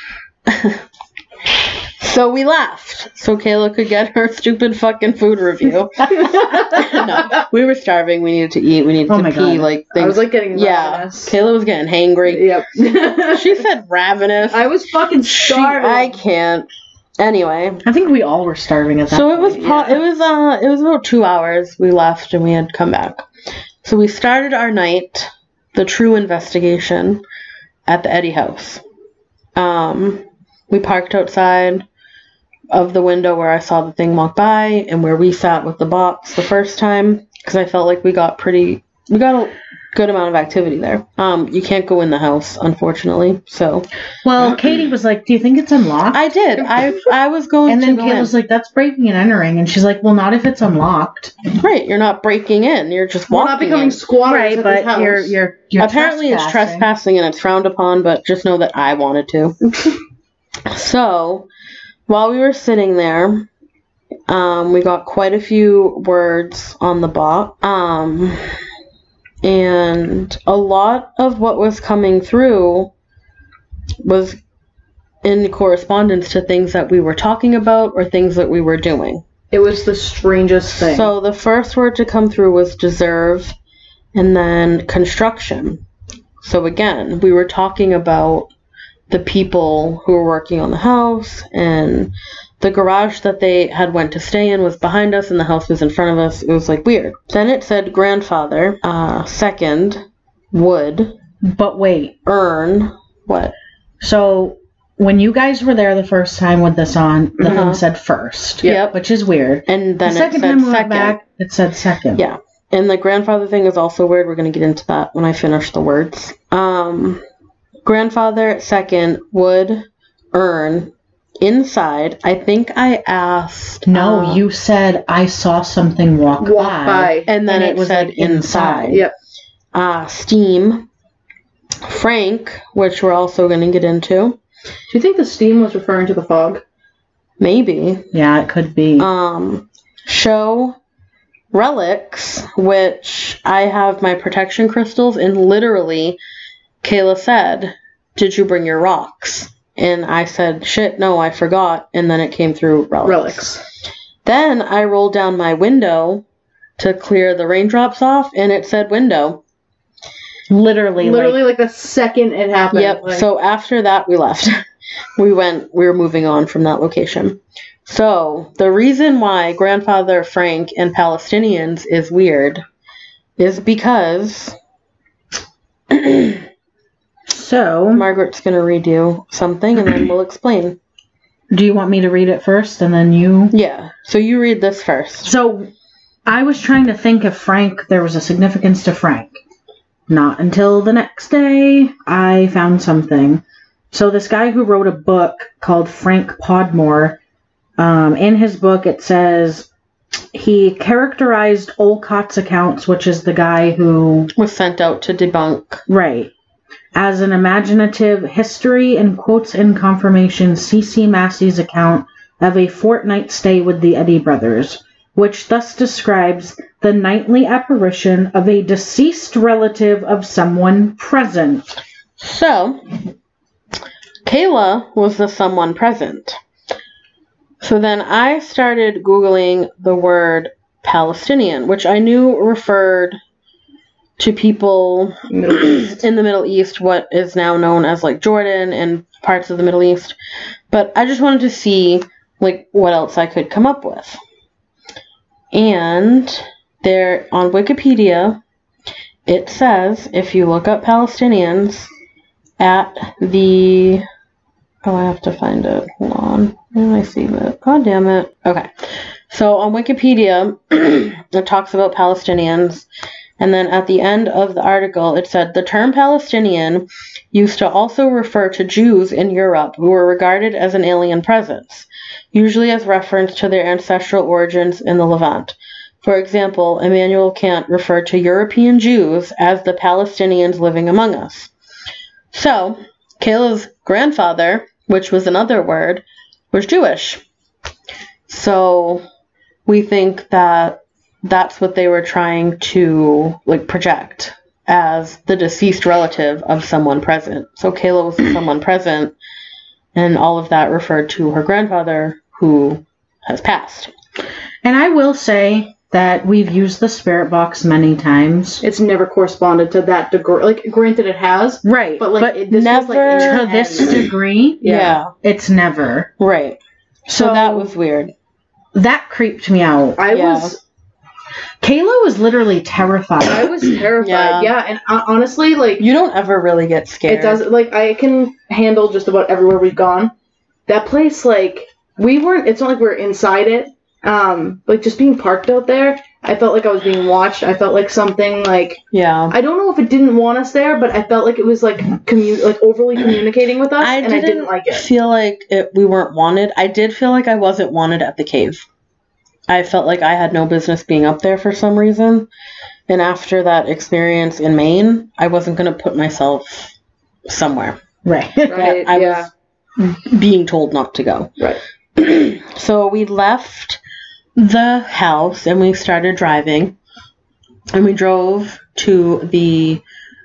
So we left, so Kayla could get her stupid fucking food review. No, we were starving. We needed to eat. We needed to pee. God. Like things. I was like getting ravenous. Kayla was getting hangry. Yep. She said ravenous. I was fucking starving. I can't. Anyway, I think we all were starving at that so point. it was about 2 hours we left and we had come back. So we started our night, the true investigation, at the Eddie house. We parked outside of the window where I saw the thing walk by and where we sat with the box the first time, because I felt like we got a good amount of activity there. You can't go in the house, unfortunately. So, well, Katie was like, "Do you think it's unlocked?" I did. I was going and to. And then Kayla's like, "That's breaking and entering," and she's like, "Well, not if it's unlocked." Right, you're not breaking in. You're just walking. We're not becoming in. squatters, right? at But this house. you're apparently it's trespassing and it's frowned upon. But just know that I wanted to. So, while we were sitting there, we got quite a few words on the box. And a lot of what was coming through was in correspondence to things that we were talking about or things that we were doing. It was the strangest thing. So the first word to come through was deserve, and then construction. So again, we were talking about the people who were working on the house, and the garage that they had went to stay in was behind us and the house was in front of us. It was like weird. Then it said grandfather, second, wood. But wait. Earn. What? So when you guys were there the first time with this on, the thing said first. Yep. Which is weird. And then the second it said time we went second. back, it said second. Yeah. And the grandfather thing is also weird. We're going to get into that when I finish the words. Grandfather, second, wood, earn. Inside, I think I asked. No, you said I saw something walk by. And then it said like inside. Yep. Steam. Frank, which we're also going to get into. Do you think the steam was referring to the fog? Maybe. Yeah, it could be. Show. Relics, which I have my protection crystals, and literally, Kayla said, "Did you bring your rocks?" And I said, "Shit, no, I forgot." And then it came through relics. Then I rolled down my window to clear the raindrops off, and it said window. Literally like the second it happened. Yep. Like, so after that, we left. We were moving on from that location. So the reason why Grandfather Frank and Palestinians is weird is because... So Margaret's going to read you something and then we'll explain. Do you want me to read it first and then you? Yeah. So you read this first. So I was trying to think if there was a significance to Frank. Not until the next day I found something. So this guy who wrote a book called Frank Podmore, in his book it says he characterized Olcott's accounts, which is the guy who was sent out to debunk. Right. As an imaginative history and quotes in confirmation C.C. Massey's account of a fortnight stay with the Eddy brothers, which thus describes the nightly apparition of a deceased relative of someone present. So, Kayla was the someone present. So then I started Googling the word Palestinian, which I knew referred to people in the Middle East, what is now known as like Jordan and parts of the Middle East. But I just wanted to see like what else I could come up with. And there on Wikipedia, it says if you look up Palestinians at the... Oh, I have to find it. Hold on. Where did I see that? God damn it. Okay. So on Wikipedia, it talks about Palestinians. And then at the end of the article, it said, the term Palestinian used to also refer to Jews in Europe who were regarded as an alien presence, usually as reference to their ancestral origins in the Levant. For example, Immanuel Kant referred to European Jews as the Palestinians living among us. So, Kayla's grandfather, which was another word, was Jewish. So, we think that that's what they were trying to like project as the deceased relative of someone present. So Kayla was someone present, and all of that referred to her grandfather who has passed. And I will say that we've used the spirit box many times. It's never corresponded to that degree. Like, granted, it has. Right. But, like, this never was, like, to this degree. Yeah. It's never. Right. So that was weird. That creeped me out. I was Kayla was literally terrified. I was terrified. Yeah. Yeah, and honestly, like, You don't ever really get scared. it does. Like, I can handle just about everywhere we've gone. That place, like, we weren't. It's not like we were inside it. Like, just being parked out there, I felt like I was being watched. I felt like something, like, Yeah. I don't know if it didn't want us there, but I felt like it was like overly communicating with us, and I didn't like it. feel like we weren't wanted. I did feel like I wasn't wanted at the cave. I felt like I had no business being up there for some reason. And after that experience in Maine, I wasn't going to put myself somewhere Right. Right? I Yeah. was being told not to go. Right. So we left the house and we started driving. And we drove to the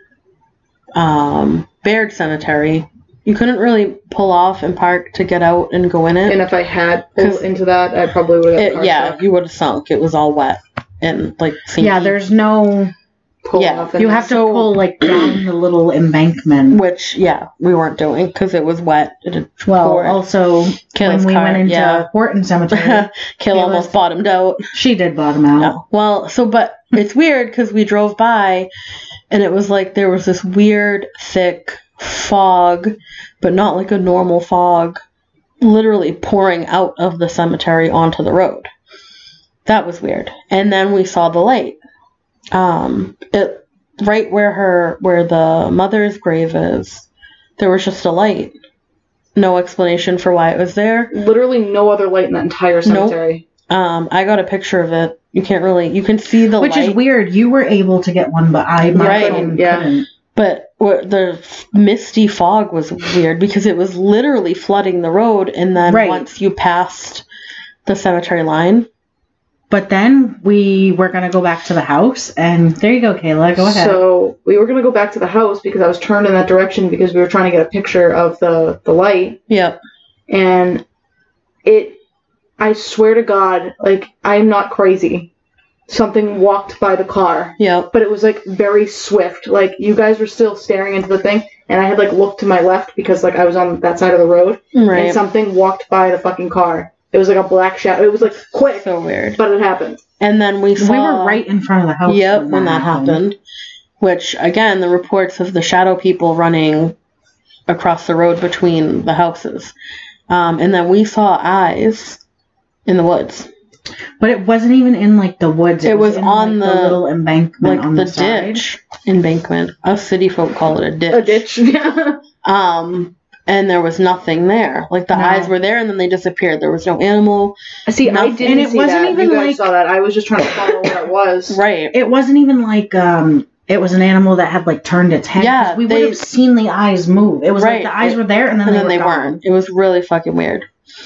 Baird Cemetery. You couldn't really pull off and park to get out and go in it. And if I had pulled into that, I probably would have got car Yeah, stuck. you would have sunk. It was all wet and like sinky. Yeah, there's no. Pull Yeah, off and You have to So- pull like down the little embankment. Which, yeah, we weren't doing because it was wet. It had Well, poured. also Kayla's when we car, went into yeah. Horton Cemetery, Kayla almost bottomed out. she did bottom out. No. Well, but it's weird because we drove by and it was like there was this weird, thick fog, but not like a normal fog, literally pouring out of the cemetery onto the road. That was weird. And then we saw the light. It right where the mother's grave is, there was just a light. No explanation for why it was there. Literally no other light in that entire cemetery. I got a picture of it. You can see the Which light. is weird. You were able to get one, but my Right, phone yeah. couldn't. But the misty fog was weird because it was literally flooding the road, and then Right. once you passed the cemetery line, But then we were going to go back to the house, and there you go, Kayla. Go ahead. So we were gonna go back to the house because I was turned in that direction because we were trying to get a picture of the light, yep, and I swear to God, like, I'm not crazy. Something walked by the car, yep, but it was like very swift. Like, you guys were still staring into the thing, and I had like looked to my left because like I was on that side of the road, and right. something walked by the fucking car. It was like a black shadow. It was like quick, So weird. but it happened. And then we saw. we were right in front of the house. Yep, when that happened. Which again, the reports of the shadow people running across the road between the houses, and then we saw eyes in the woods. But it wasn't even in like the woods. It was in, on like, the- little embankment Like on the the side. ditch embankment. Us city folk call it a ditch. A ditch. Yeah. And there was nothing there. Like the No. eyes were there and then they disappeared. There was no animal. See, I Nothing. didn't And it see wasn't that. even You guys like- saw that. I was just trying to follow where it was. Right. It wasn't even like it was an animal that had like turned its head. Yeah, 'cause we they- would have seen the eyes move. It was Right. like the eyes were there and then And then they gone. weren't. It was really fucking weird.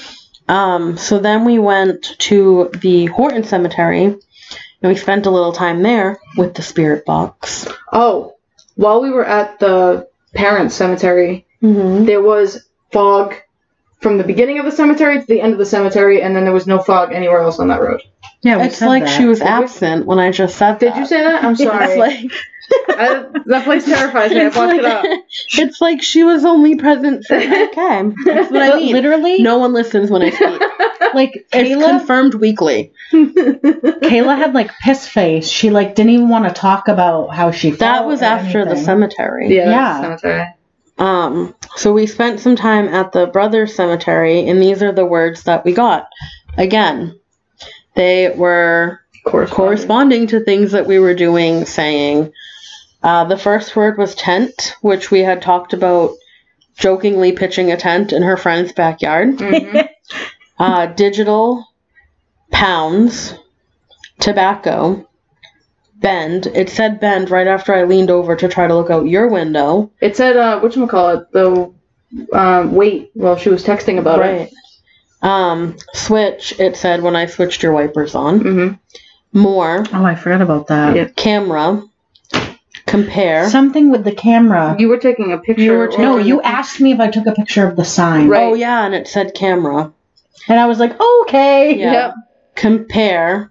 So then we went to the Horton Cemetery and we spent a little time there with the spirit box. Oh, while we were at the parents' cemetery, Mm-hmm. there was fog from the beginning of the cemetery to the end of the cemetery, and then there was no fog anywhere else on that road. Yeah, we It's said like that. she was Did we? absent when I just said Did that. you say that? I'm It's sorry. like, That place terrifies me. I've it's watched like, it up. it's like she was only present for, okay. That's what I But mean. literally, No one listens when I speak. like It's Kayla, confirmed weekly. Kayla had like piss face. She like didn't even want to talk about how she felt. That was or after the anything. cemetery. Yeah, Yeah. cemetery. So we spent some time at the Brothers Cemetery, and these are the words that we got. Again, they were corresponding to things that we were doing, saying. The first word was tent, which we had talked about jokingly pitching a tent in her friend's backyard. Mhm. Digital, pounds, tobacco, bend. It said bend right after I leaned over to try to look out your window. It said, whatchamacallit, the wait while she was texting about it. Right. Switch, it said when I switched your wipers on. Mm-hmm. More, Oh, I forgot about that. Yeah. camera, compare. Something with the camera. You were taking a picture. You were or- No, you asked me if I took a picture of the sign. Right. Oh, yeah, and it said camera. And I was like, okay. Yeah. Yep. Compare,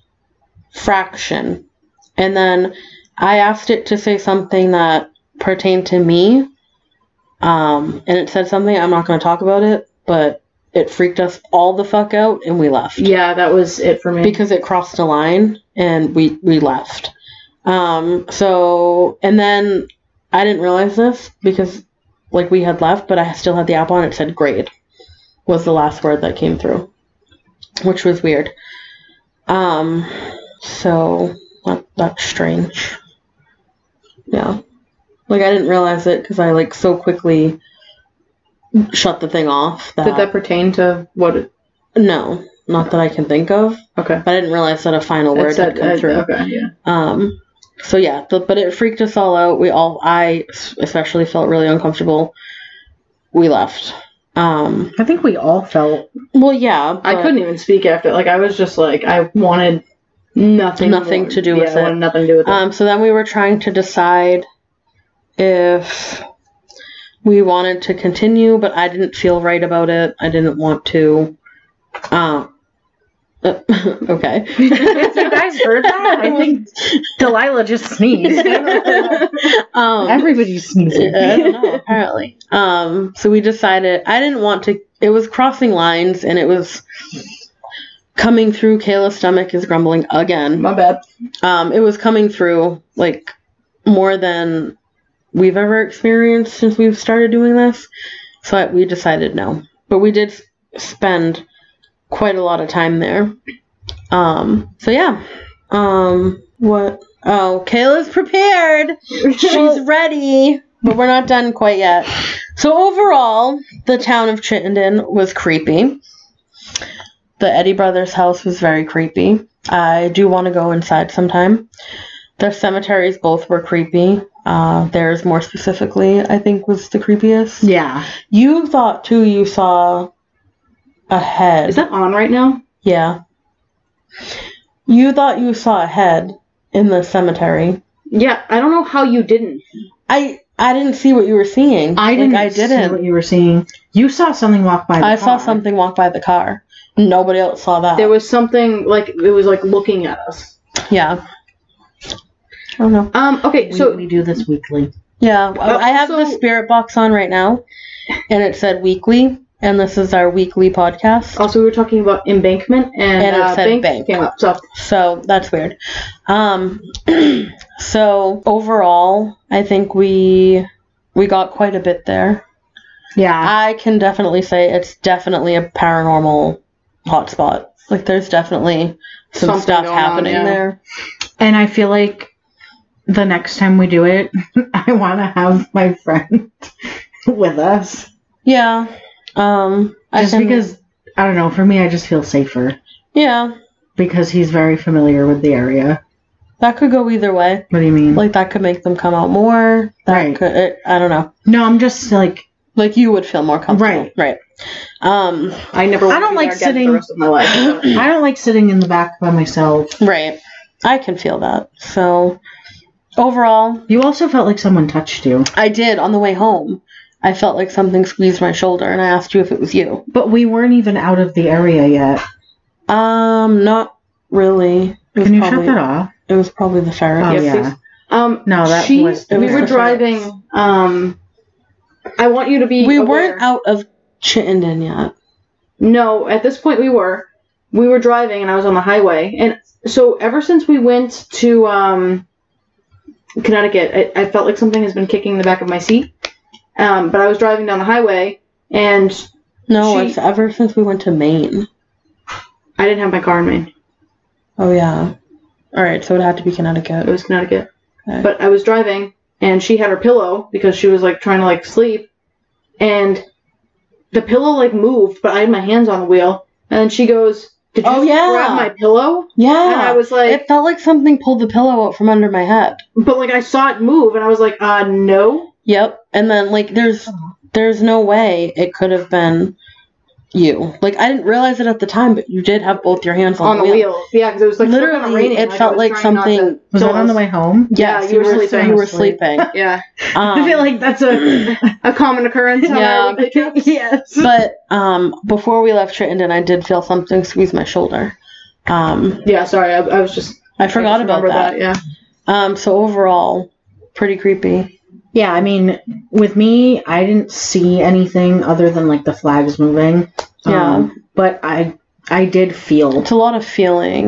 fraction. And then I asked it to say something that pertained to me. And it said something, I'm not going to talk about it, but it freaked us all the fuck out and we left. Yeah, that was it for me. Because it crossed a line and we left. So, and then I didn't realize this because, like, we had left, but I still had the app on. It said grade was the last word that came through, which was weird. So that's strange. Yeah. Like, I didn't realize it because I, like, so quickly shut the thing off. Did that pertain to what it... No, not that I can think of. Okay. But I didn't realize that a final word had come through. Okay, yeah. So yeah, but it freaked us all out. I especially felt really uncomfortable. We left. I think we all felt... Well, yeah. I couldn't even speak after. Like, I was just like, I wanted nothing to do with it. I wanted nothing to do with it. So then we were trying to decide if we wanted to continue, but I didn't feel right about it. I didn't want to. Okay. If you guys heard that, I think Delilah just sneezed. Everybody's sneezing. I don't know, apparently. So we decided, I didn't want to, it was crossing lines, and it was coming through. Kayla's stomach is grumbling again. My bad. It was coming through, like, more than we've ever experienced since we've started doing this. So we decided no. But we did spend quite a lot of time there. So yeah. What? Oh, Kayla's prepared. She's ready. But we're not done quite yet. So overall, the town of Chittenden was creepy. The Eddy brothers' house was very creepy. I do want to go inside sometime. Their cemeteries both were creepy. Theirs more specifically, I think, was the creepiest. Yeah. You thought, too, you saw a head. Is that on right now? Yeah. You thought you saw a head in the cemetery. Yeah, I don't know how you didn't. I didn't see what you were seeing. I didn't see what you were seeing. You saw something walk by the car. I saw something walk by the car. Nobody else saw that. There was something, like, it was, like, looking at us. Yeah. I don't know. Okay, so... We do this weekly. Yeah, I have the spirit box on right now, and it said weekly, and this is our weekly podcast. Also, we were talking about embankment, and it said bank came up, so that's weird. So overall, I think we got quite a bit there. Yeah. I can definitely say it's definitely a paranormal hotspot. Like, there's definitely some stuff happening there. And I feel like the next time we do it, I want to have my friend with us. Yeah. Because, I don't know, for me, I just feel safer. Yeah. Because he's very familiar with the area. That could go either way. What do you mean? Like, that could make them come out more. That could, I don't know. No, I'm just like... Like, you would feel more comfortable. Right. I never want to be there again for the rest of my life. I don't like sitting in the back by myself. Right. I can feel that. So, overall... You also felt like someone touched you. I did, on the way home. I felt like something squeezed my shoulder, and I asked you if it was you. But we weren't even out of the area yet. Not really. Can you shut that off? It was probably the ferret. Oh, yeah. No, that was... We were driving... I want you to be aware. Weren't out of Chittenden yet. No, at this point we were. We were driving, and I was on the highway. And so ever since we went to Connecticut, I felt like something has been kicking the back of my seat. But I was driving down the highway, and... No, it's ever since we went to Maine. I didn't have my car in Maine. Oh, yeah. All right, so it had to be Connecticut. It was Connecticut. Okay. But I was driving, and she had her pillow because she was, like, trying to, like, sleep. And the pillow, like, moved, but I had my hands on the wheel. And then she goes, "Did you grab my pillow?" Yeah. And I was like... It felt like something pulled the pillow out from under my head. But, like, I saw it move, and I was like, no. Yep. And then, like, there's no way it could have been you. Like, I didn't realize it at the time, but you did have both your hands on the wheel. Yeah, because it was, like, literally, raining. it felt like something... Was that on the way home? Yes, you were sleeping. You were sleeping. Yeah. I feel like that's a common occurrence. Yeah. Yes. But before we left Chittenden, I did feel something squeeze my shoulder. Yeah, sorry. I was just... I forgot about that. Yeah. So overall, pretty creepy. Yeah, I mean, with me, I didn't see anything other than, like, the flags moving. Yeah. But I did feel... It's a lot of feeling.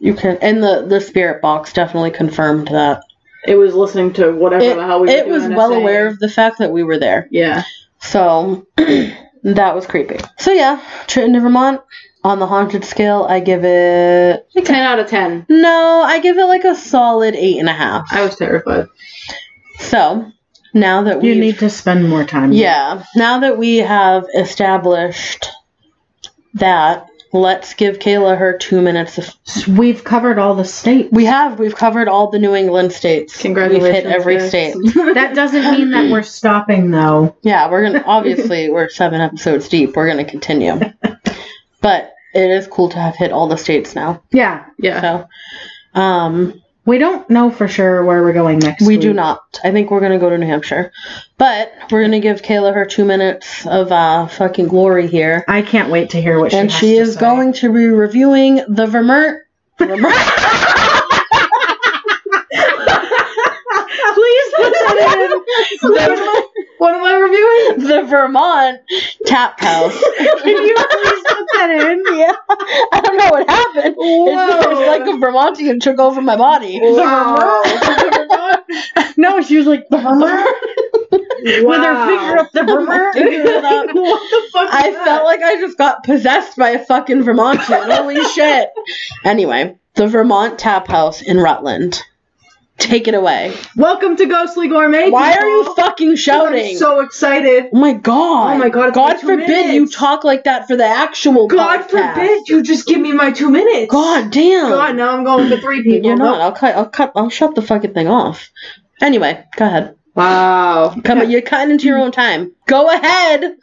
You can, and the spirit box definitely confirmed that. It was listening to whatever the hell we were doing. It was well aware of the fact that we were there. Yeah. So, that was creepy. So yeah, Trenton to Vermont, on the haunted scale, I give it... 10 out of 10. No, I give it like a solid 8.5. I was terrified. So, now that You need to spend more time. Yeah, now that we have established that, let's give Kayla her 2 minutes of... We've covered all the states. We've covered all the New England states. Congratulations. We've hit every guys. state. That doesn't mean that we're stopping, though. Yeah, we're gonna, obviously, we're 7 episodes deep. We're gonna continue. But it is cool to have hit all the states now. Yeah. Yeah. So, We don't know for sure where we're going next we week. do not. I think we're gonna go to New Hampshire. But we're gonna give Kayla her 2 minutes of fucking glory here. I can't wait to hear what she has And she to is say. going to be reviewing the Vermont. Please put that What am I reviewing? The Vermont Tap House. in. Can you please put that in? Yeah. I don't know what happened. It's like a Vermontian took over my body. Wow. No, she was like, the Vermont? With her finger up the Vermont? What the fuck is I that? felt like I just got possessed by a fucking Vermontian. Holy shit. Anyway, the Vermont Tap House in Rutland. Take it away. Welcome to Ghostly Gourmet. Why are people. you fucking shouting? I'm so excited. Oh my god. Oh my God, it's God been 2 forbid you minutes. talk like that for the actual God podcast. forbid you just give me my 2 minutes. God damn. God, now I'm going for 3 people. You're not. Nope. I'll shut the fucking thing off. Anyway, go ahead. Wow. Come on, you're cutting into your own time. Go ahead.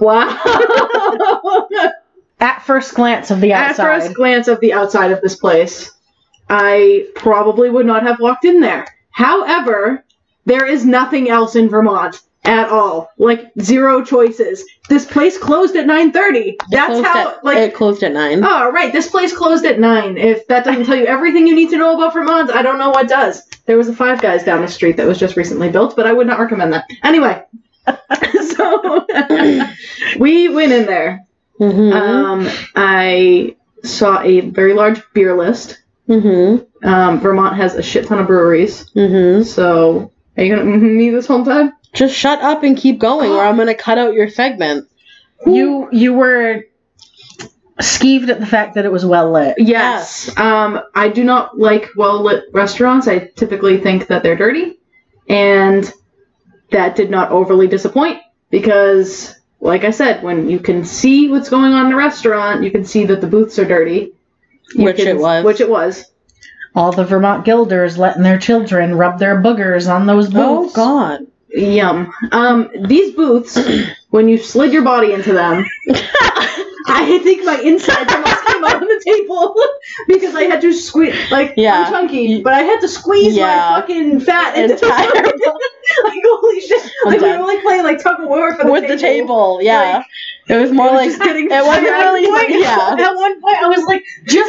Wow. At first glance of the outside. At first glance of the outside of this place, I probably would not have walked in there. However, there is nothing else in Vermont at all. Like, 0 choices. This place closed at 9:30. That's how, it closed at 9. Oh, right. This place closed at 9. If that doesn't tell you everything you need to know about Vermont, I don't know what does. There was a Five Guys down the street that was just recently built, but I would not recommend that. Anyway. So, we went in there. Mm-hmm. I saw a very large beer list. Mm-hmm. Vermont has a shit ton of breweries. Mm-hmm. So, are you going to me this whole time? Just shut up and keep going, or I'm gonna cut out your segment. You were skeeved at the fact that it was well lit. Yes. I do not like well-lit restaurants. I typically think that they're dirty. And that did not overly disappoint because, like I said, when you can see what's going on in a restaurant, you can see that the booths are dirty. Which it was. All the Vermont Guilders letting their children rub their boogers on those Oh booths. god. Yum. These booths, when you slid your body into them, I think my insides almost came out on the table because I had to squeeze. Like, Yeah. I'm chunky, but I had to squeeze my fucking fat into Entire- like, holy shit. Like, we were like playing like tug of war for With the table, yeah. Like, it was more it was like just getting it wasn't at really one point- yeah. At one point, I was like, just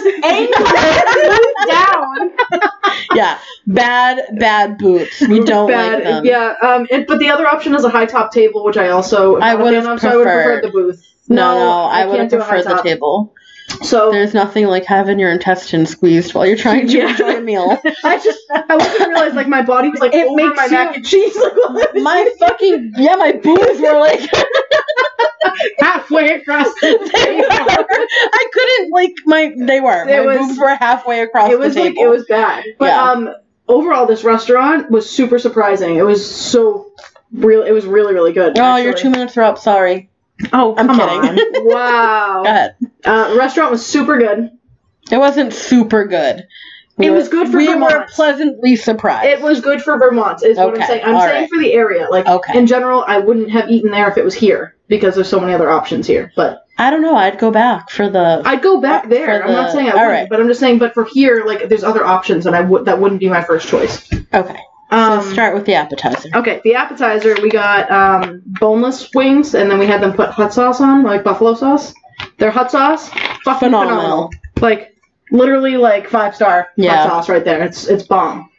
angle down. Yeah. Bad boots. We don't like them. Yeah. But the other option is a high top table, which I also I would have so I would have preferred the booth. No, I would have can't do a high preferred the top. table. So There's nothing like having your intestines squeezed while you're trying to Yeah. enjoy a meal. I didn't realize like my body was like It over makes my you- mac and cheese. Like, while I was My fucking my boobs were like Halfway across the they were. I couldn't like they were. It My was- boobs were halfway across it was the like table. it was bad. But Yeah. overall, this restaurant was super surprising. It was so real. It was really really good. Oh, your actually. 2 minutes are up. Sorry. Oh, I'm come kidding. on. Wow. Go ahead. Restaurant was super good. It wasn't super good. It was good for We Vermont. were pleasantly surprised. It was good for Vermont, is what I'm Okay, saying. I'm all saying right. for the area. Like, Okay. in general, I wouldn't have eaten there if it was here, because there's so many other options here. But I don't know. I'd go back for the. I'd go back there. For I'm not the- saying I all wouldn't, right. but I'm just saying, but for here, like, there's other options, and that wouldn't be my first choice. Okay. So start with the appetizer. Okay, the appetizer, we got boneless wings, and then we had them put hot sauce on, like buffalo sauce. Their hot sauce, fucking phenomenal. Like, literally, like, 5-star Yeah. hot sauce right there. It's bomb.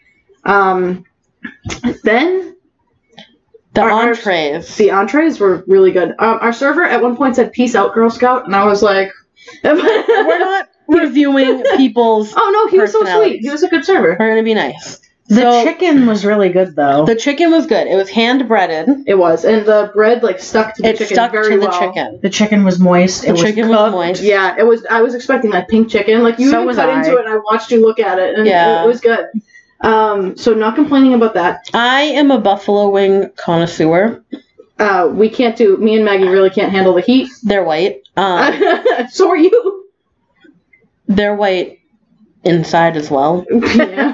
Then The Our- entrees. the entrees were really good. Our server at one point said, "Peace out, Girl Scout," and I was like, we're not. reviewing people's. Oh no, he was so sweet. personalities. He was a good server. We're gonna be nice. The So, chicken was really good though. The chicken was good. It was hand breaded. It was, and the bread like stuck to the It chicken stuck very to the well. chicken. The chicken was moist. The chicken was cooked. moist. Yeah, it was. I was expecting like pink chicken. Like you So even was cut I. into it, and I watched you look at it, and Yeah. it was good. So not complaining about that. I am a buffalo wing connoisseur. We can't do. Me and Maggie really can't handle the heat. They're white. So are you. They're white inside as well. Yeah.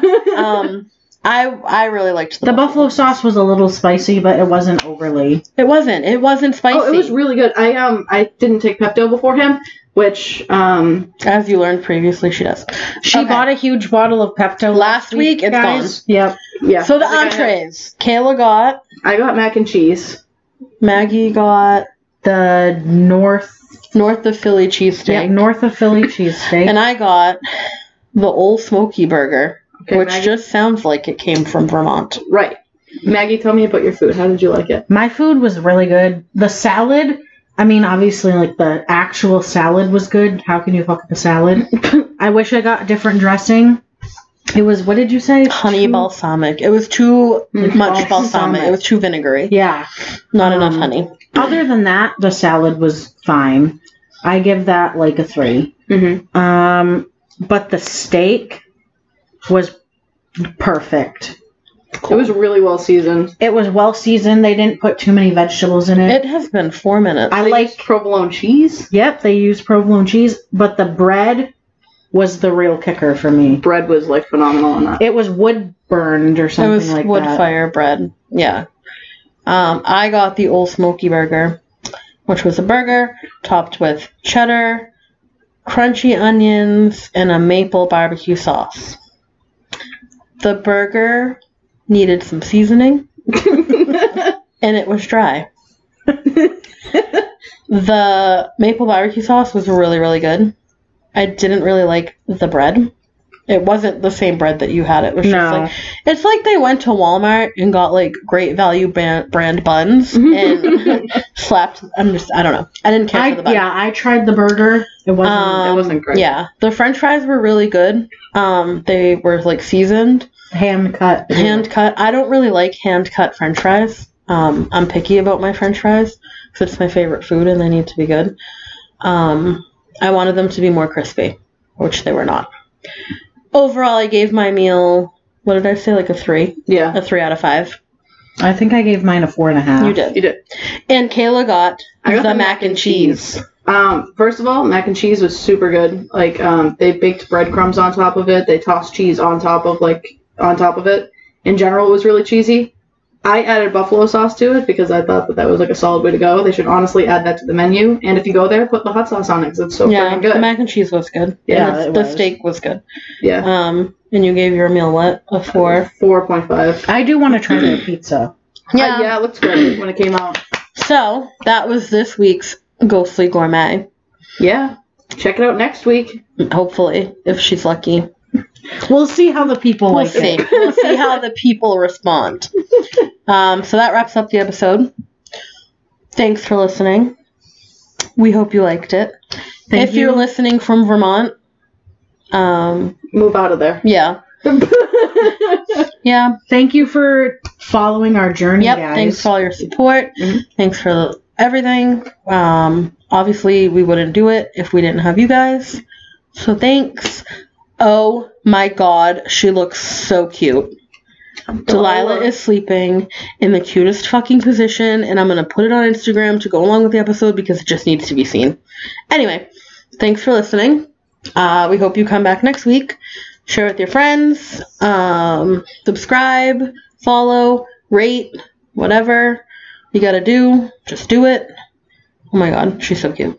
I really liked The buffalo sauce was a little spicy, but it wasn't overly. It wasn't spicy. Oh, it was really good. I didn't take Pepto beforehand, which As you learned previously, she does. She Okay. bought a huge bottle of Pepto Last week, it's guys. gone. Yep. yeah. So the I think I had- entrees. Kayla got. I got mac and cheese. Maggie got The north North of Philly cheesesteak. yeah, north of Philly cheesesteak. And I got the Old Smoky Burger, Okay, which Maggie? just sounds like it came from Vermont. Right. Maggie, tell me about your food. How did you like it? My food was really good. The salad, I mean, obviously, like, the actual salad was good. How can you fuck with the salad? I wish I got different dressing. It was, what did you say? Honey balsamic. It was too much balsamic. balsamic. It was too vinegary. Yeah. Not enough honey. Other than that, the salad was fine. I give that, like, a 3. Mm-hmm. But the steak was perfect. It was really well seasoned. It was well seasoned. They didn't put too many vegetables in it. It has been 4 minutes. I They like. used provolone cheese. Yep, they used provolone cheese, but the bread was the real kicker for me. Bread was like phenomenal on that. It was wood burned or It something was like wood that. fire bread. Yeah. I got the Old Smoky Burger, which was a burger topped with cheddar, crunchy onions, and a maple barbecue sauce. The burger needed some seasoning, and it was dry. The maple barbecue sauce was really, really good. I didn't really like the bread. It wasn't the same bread that you had. It was just No. like, it's like they went to Walmart and got like Great Value brand buns and slapped. I don't know. I didn't care for the bun. I tried the burger. It wasn't It wasn't great. Yeah, the French fries were really good. They were like seasoned, hand cut. hand cut. I don't really like hand cut French fries. I'm picky about my French fries because it's my favorite food and they need to be good. I wanted them to be more crispy, which they were not. Overall, I gave my meal, what did I say, like a 3? Yeah. A 3 out of 5. I think I gave mine a 4.5. You did. You did. And Kayla got, I got the mac and cheese. First of all, mac and cheese was super good. Like, they baked breadcrumbs on top of it. They tossed cheese on top of it. In general, it was really cheesy. I added buffalo sauce to it because I thought that was like a solid way to go. They should honestly add that to the menu. And if you go there, put the hot sauce on it because it's so Yeah, freaking good. the mac and cheese was good. Yeah, And it the was. steak was good. Yeah. And you gave your meal what? A 4? 4.5. I do want to try their pizza. Yeah, it looked great when it came out. So, that was this week's Ghostly Gourmet. Yeah. Check it out next week. Hopefully, if she's lucky. We'll see how the people We'll like see. it. We'll see how the people respond. So that wraps up the episode. Thanks for listening. We hope you liked it. Thank If you're you. listening from Vermont, Move out of there. yeah. Yeah. Thank you for following our journey, Yep. guys. Thanks for all your support. Mhm. Thanks for everything. Obviously, we wouldn't do it if we didn't have you guys. So thanks. Oh my God, she looks so cute. Delilah is sleeping in the cutest fucking position, and I'm going to put it on Instagram to go along with the episode because it just needs to be seen. Anyway, thanks for listening. We hope you come back next week. Share with your friends. Subscribe, follow, rate, whatever you got to do. Just do it. Oh my God, she's so cute.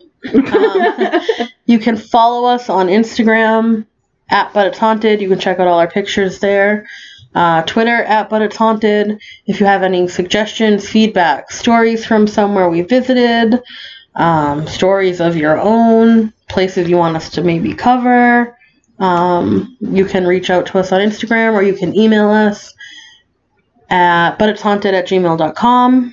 You can follow us on Instagram @ButIt'sHaunted. You can check out all our pictures there. Twitter @ButIt'sHaunted. If you have any suggestions, feedback, stories from somewhere we visited, stories of your own, places you want us to maybe cover, you can reach out to us on Instagram or you can email us at butitshaunted@gmail.com.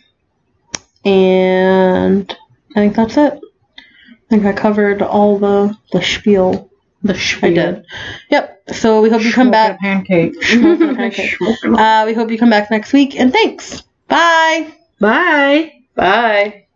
And I think that's it. I think I covered all the spiel. The I spiel. did. Yep. So we hope you come Smoking back. a pancake. Smoking a pancake. We hope you come back next week, and thanks. Bye. Bye. Bye.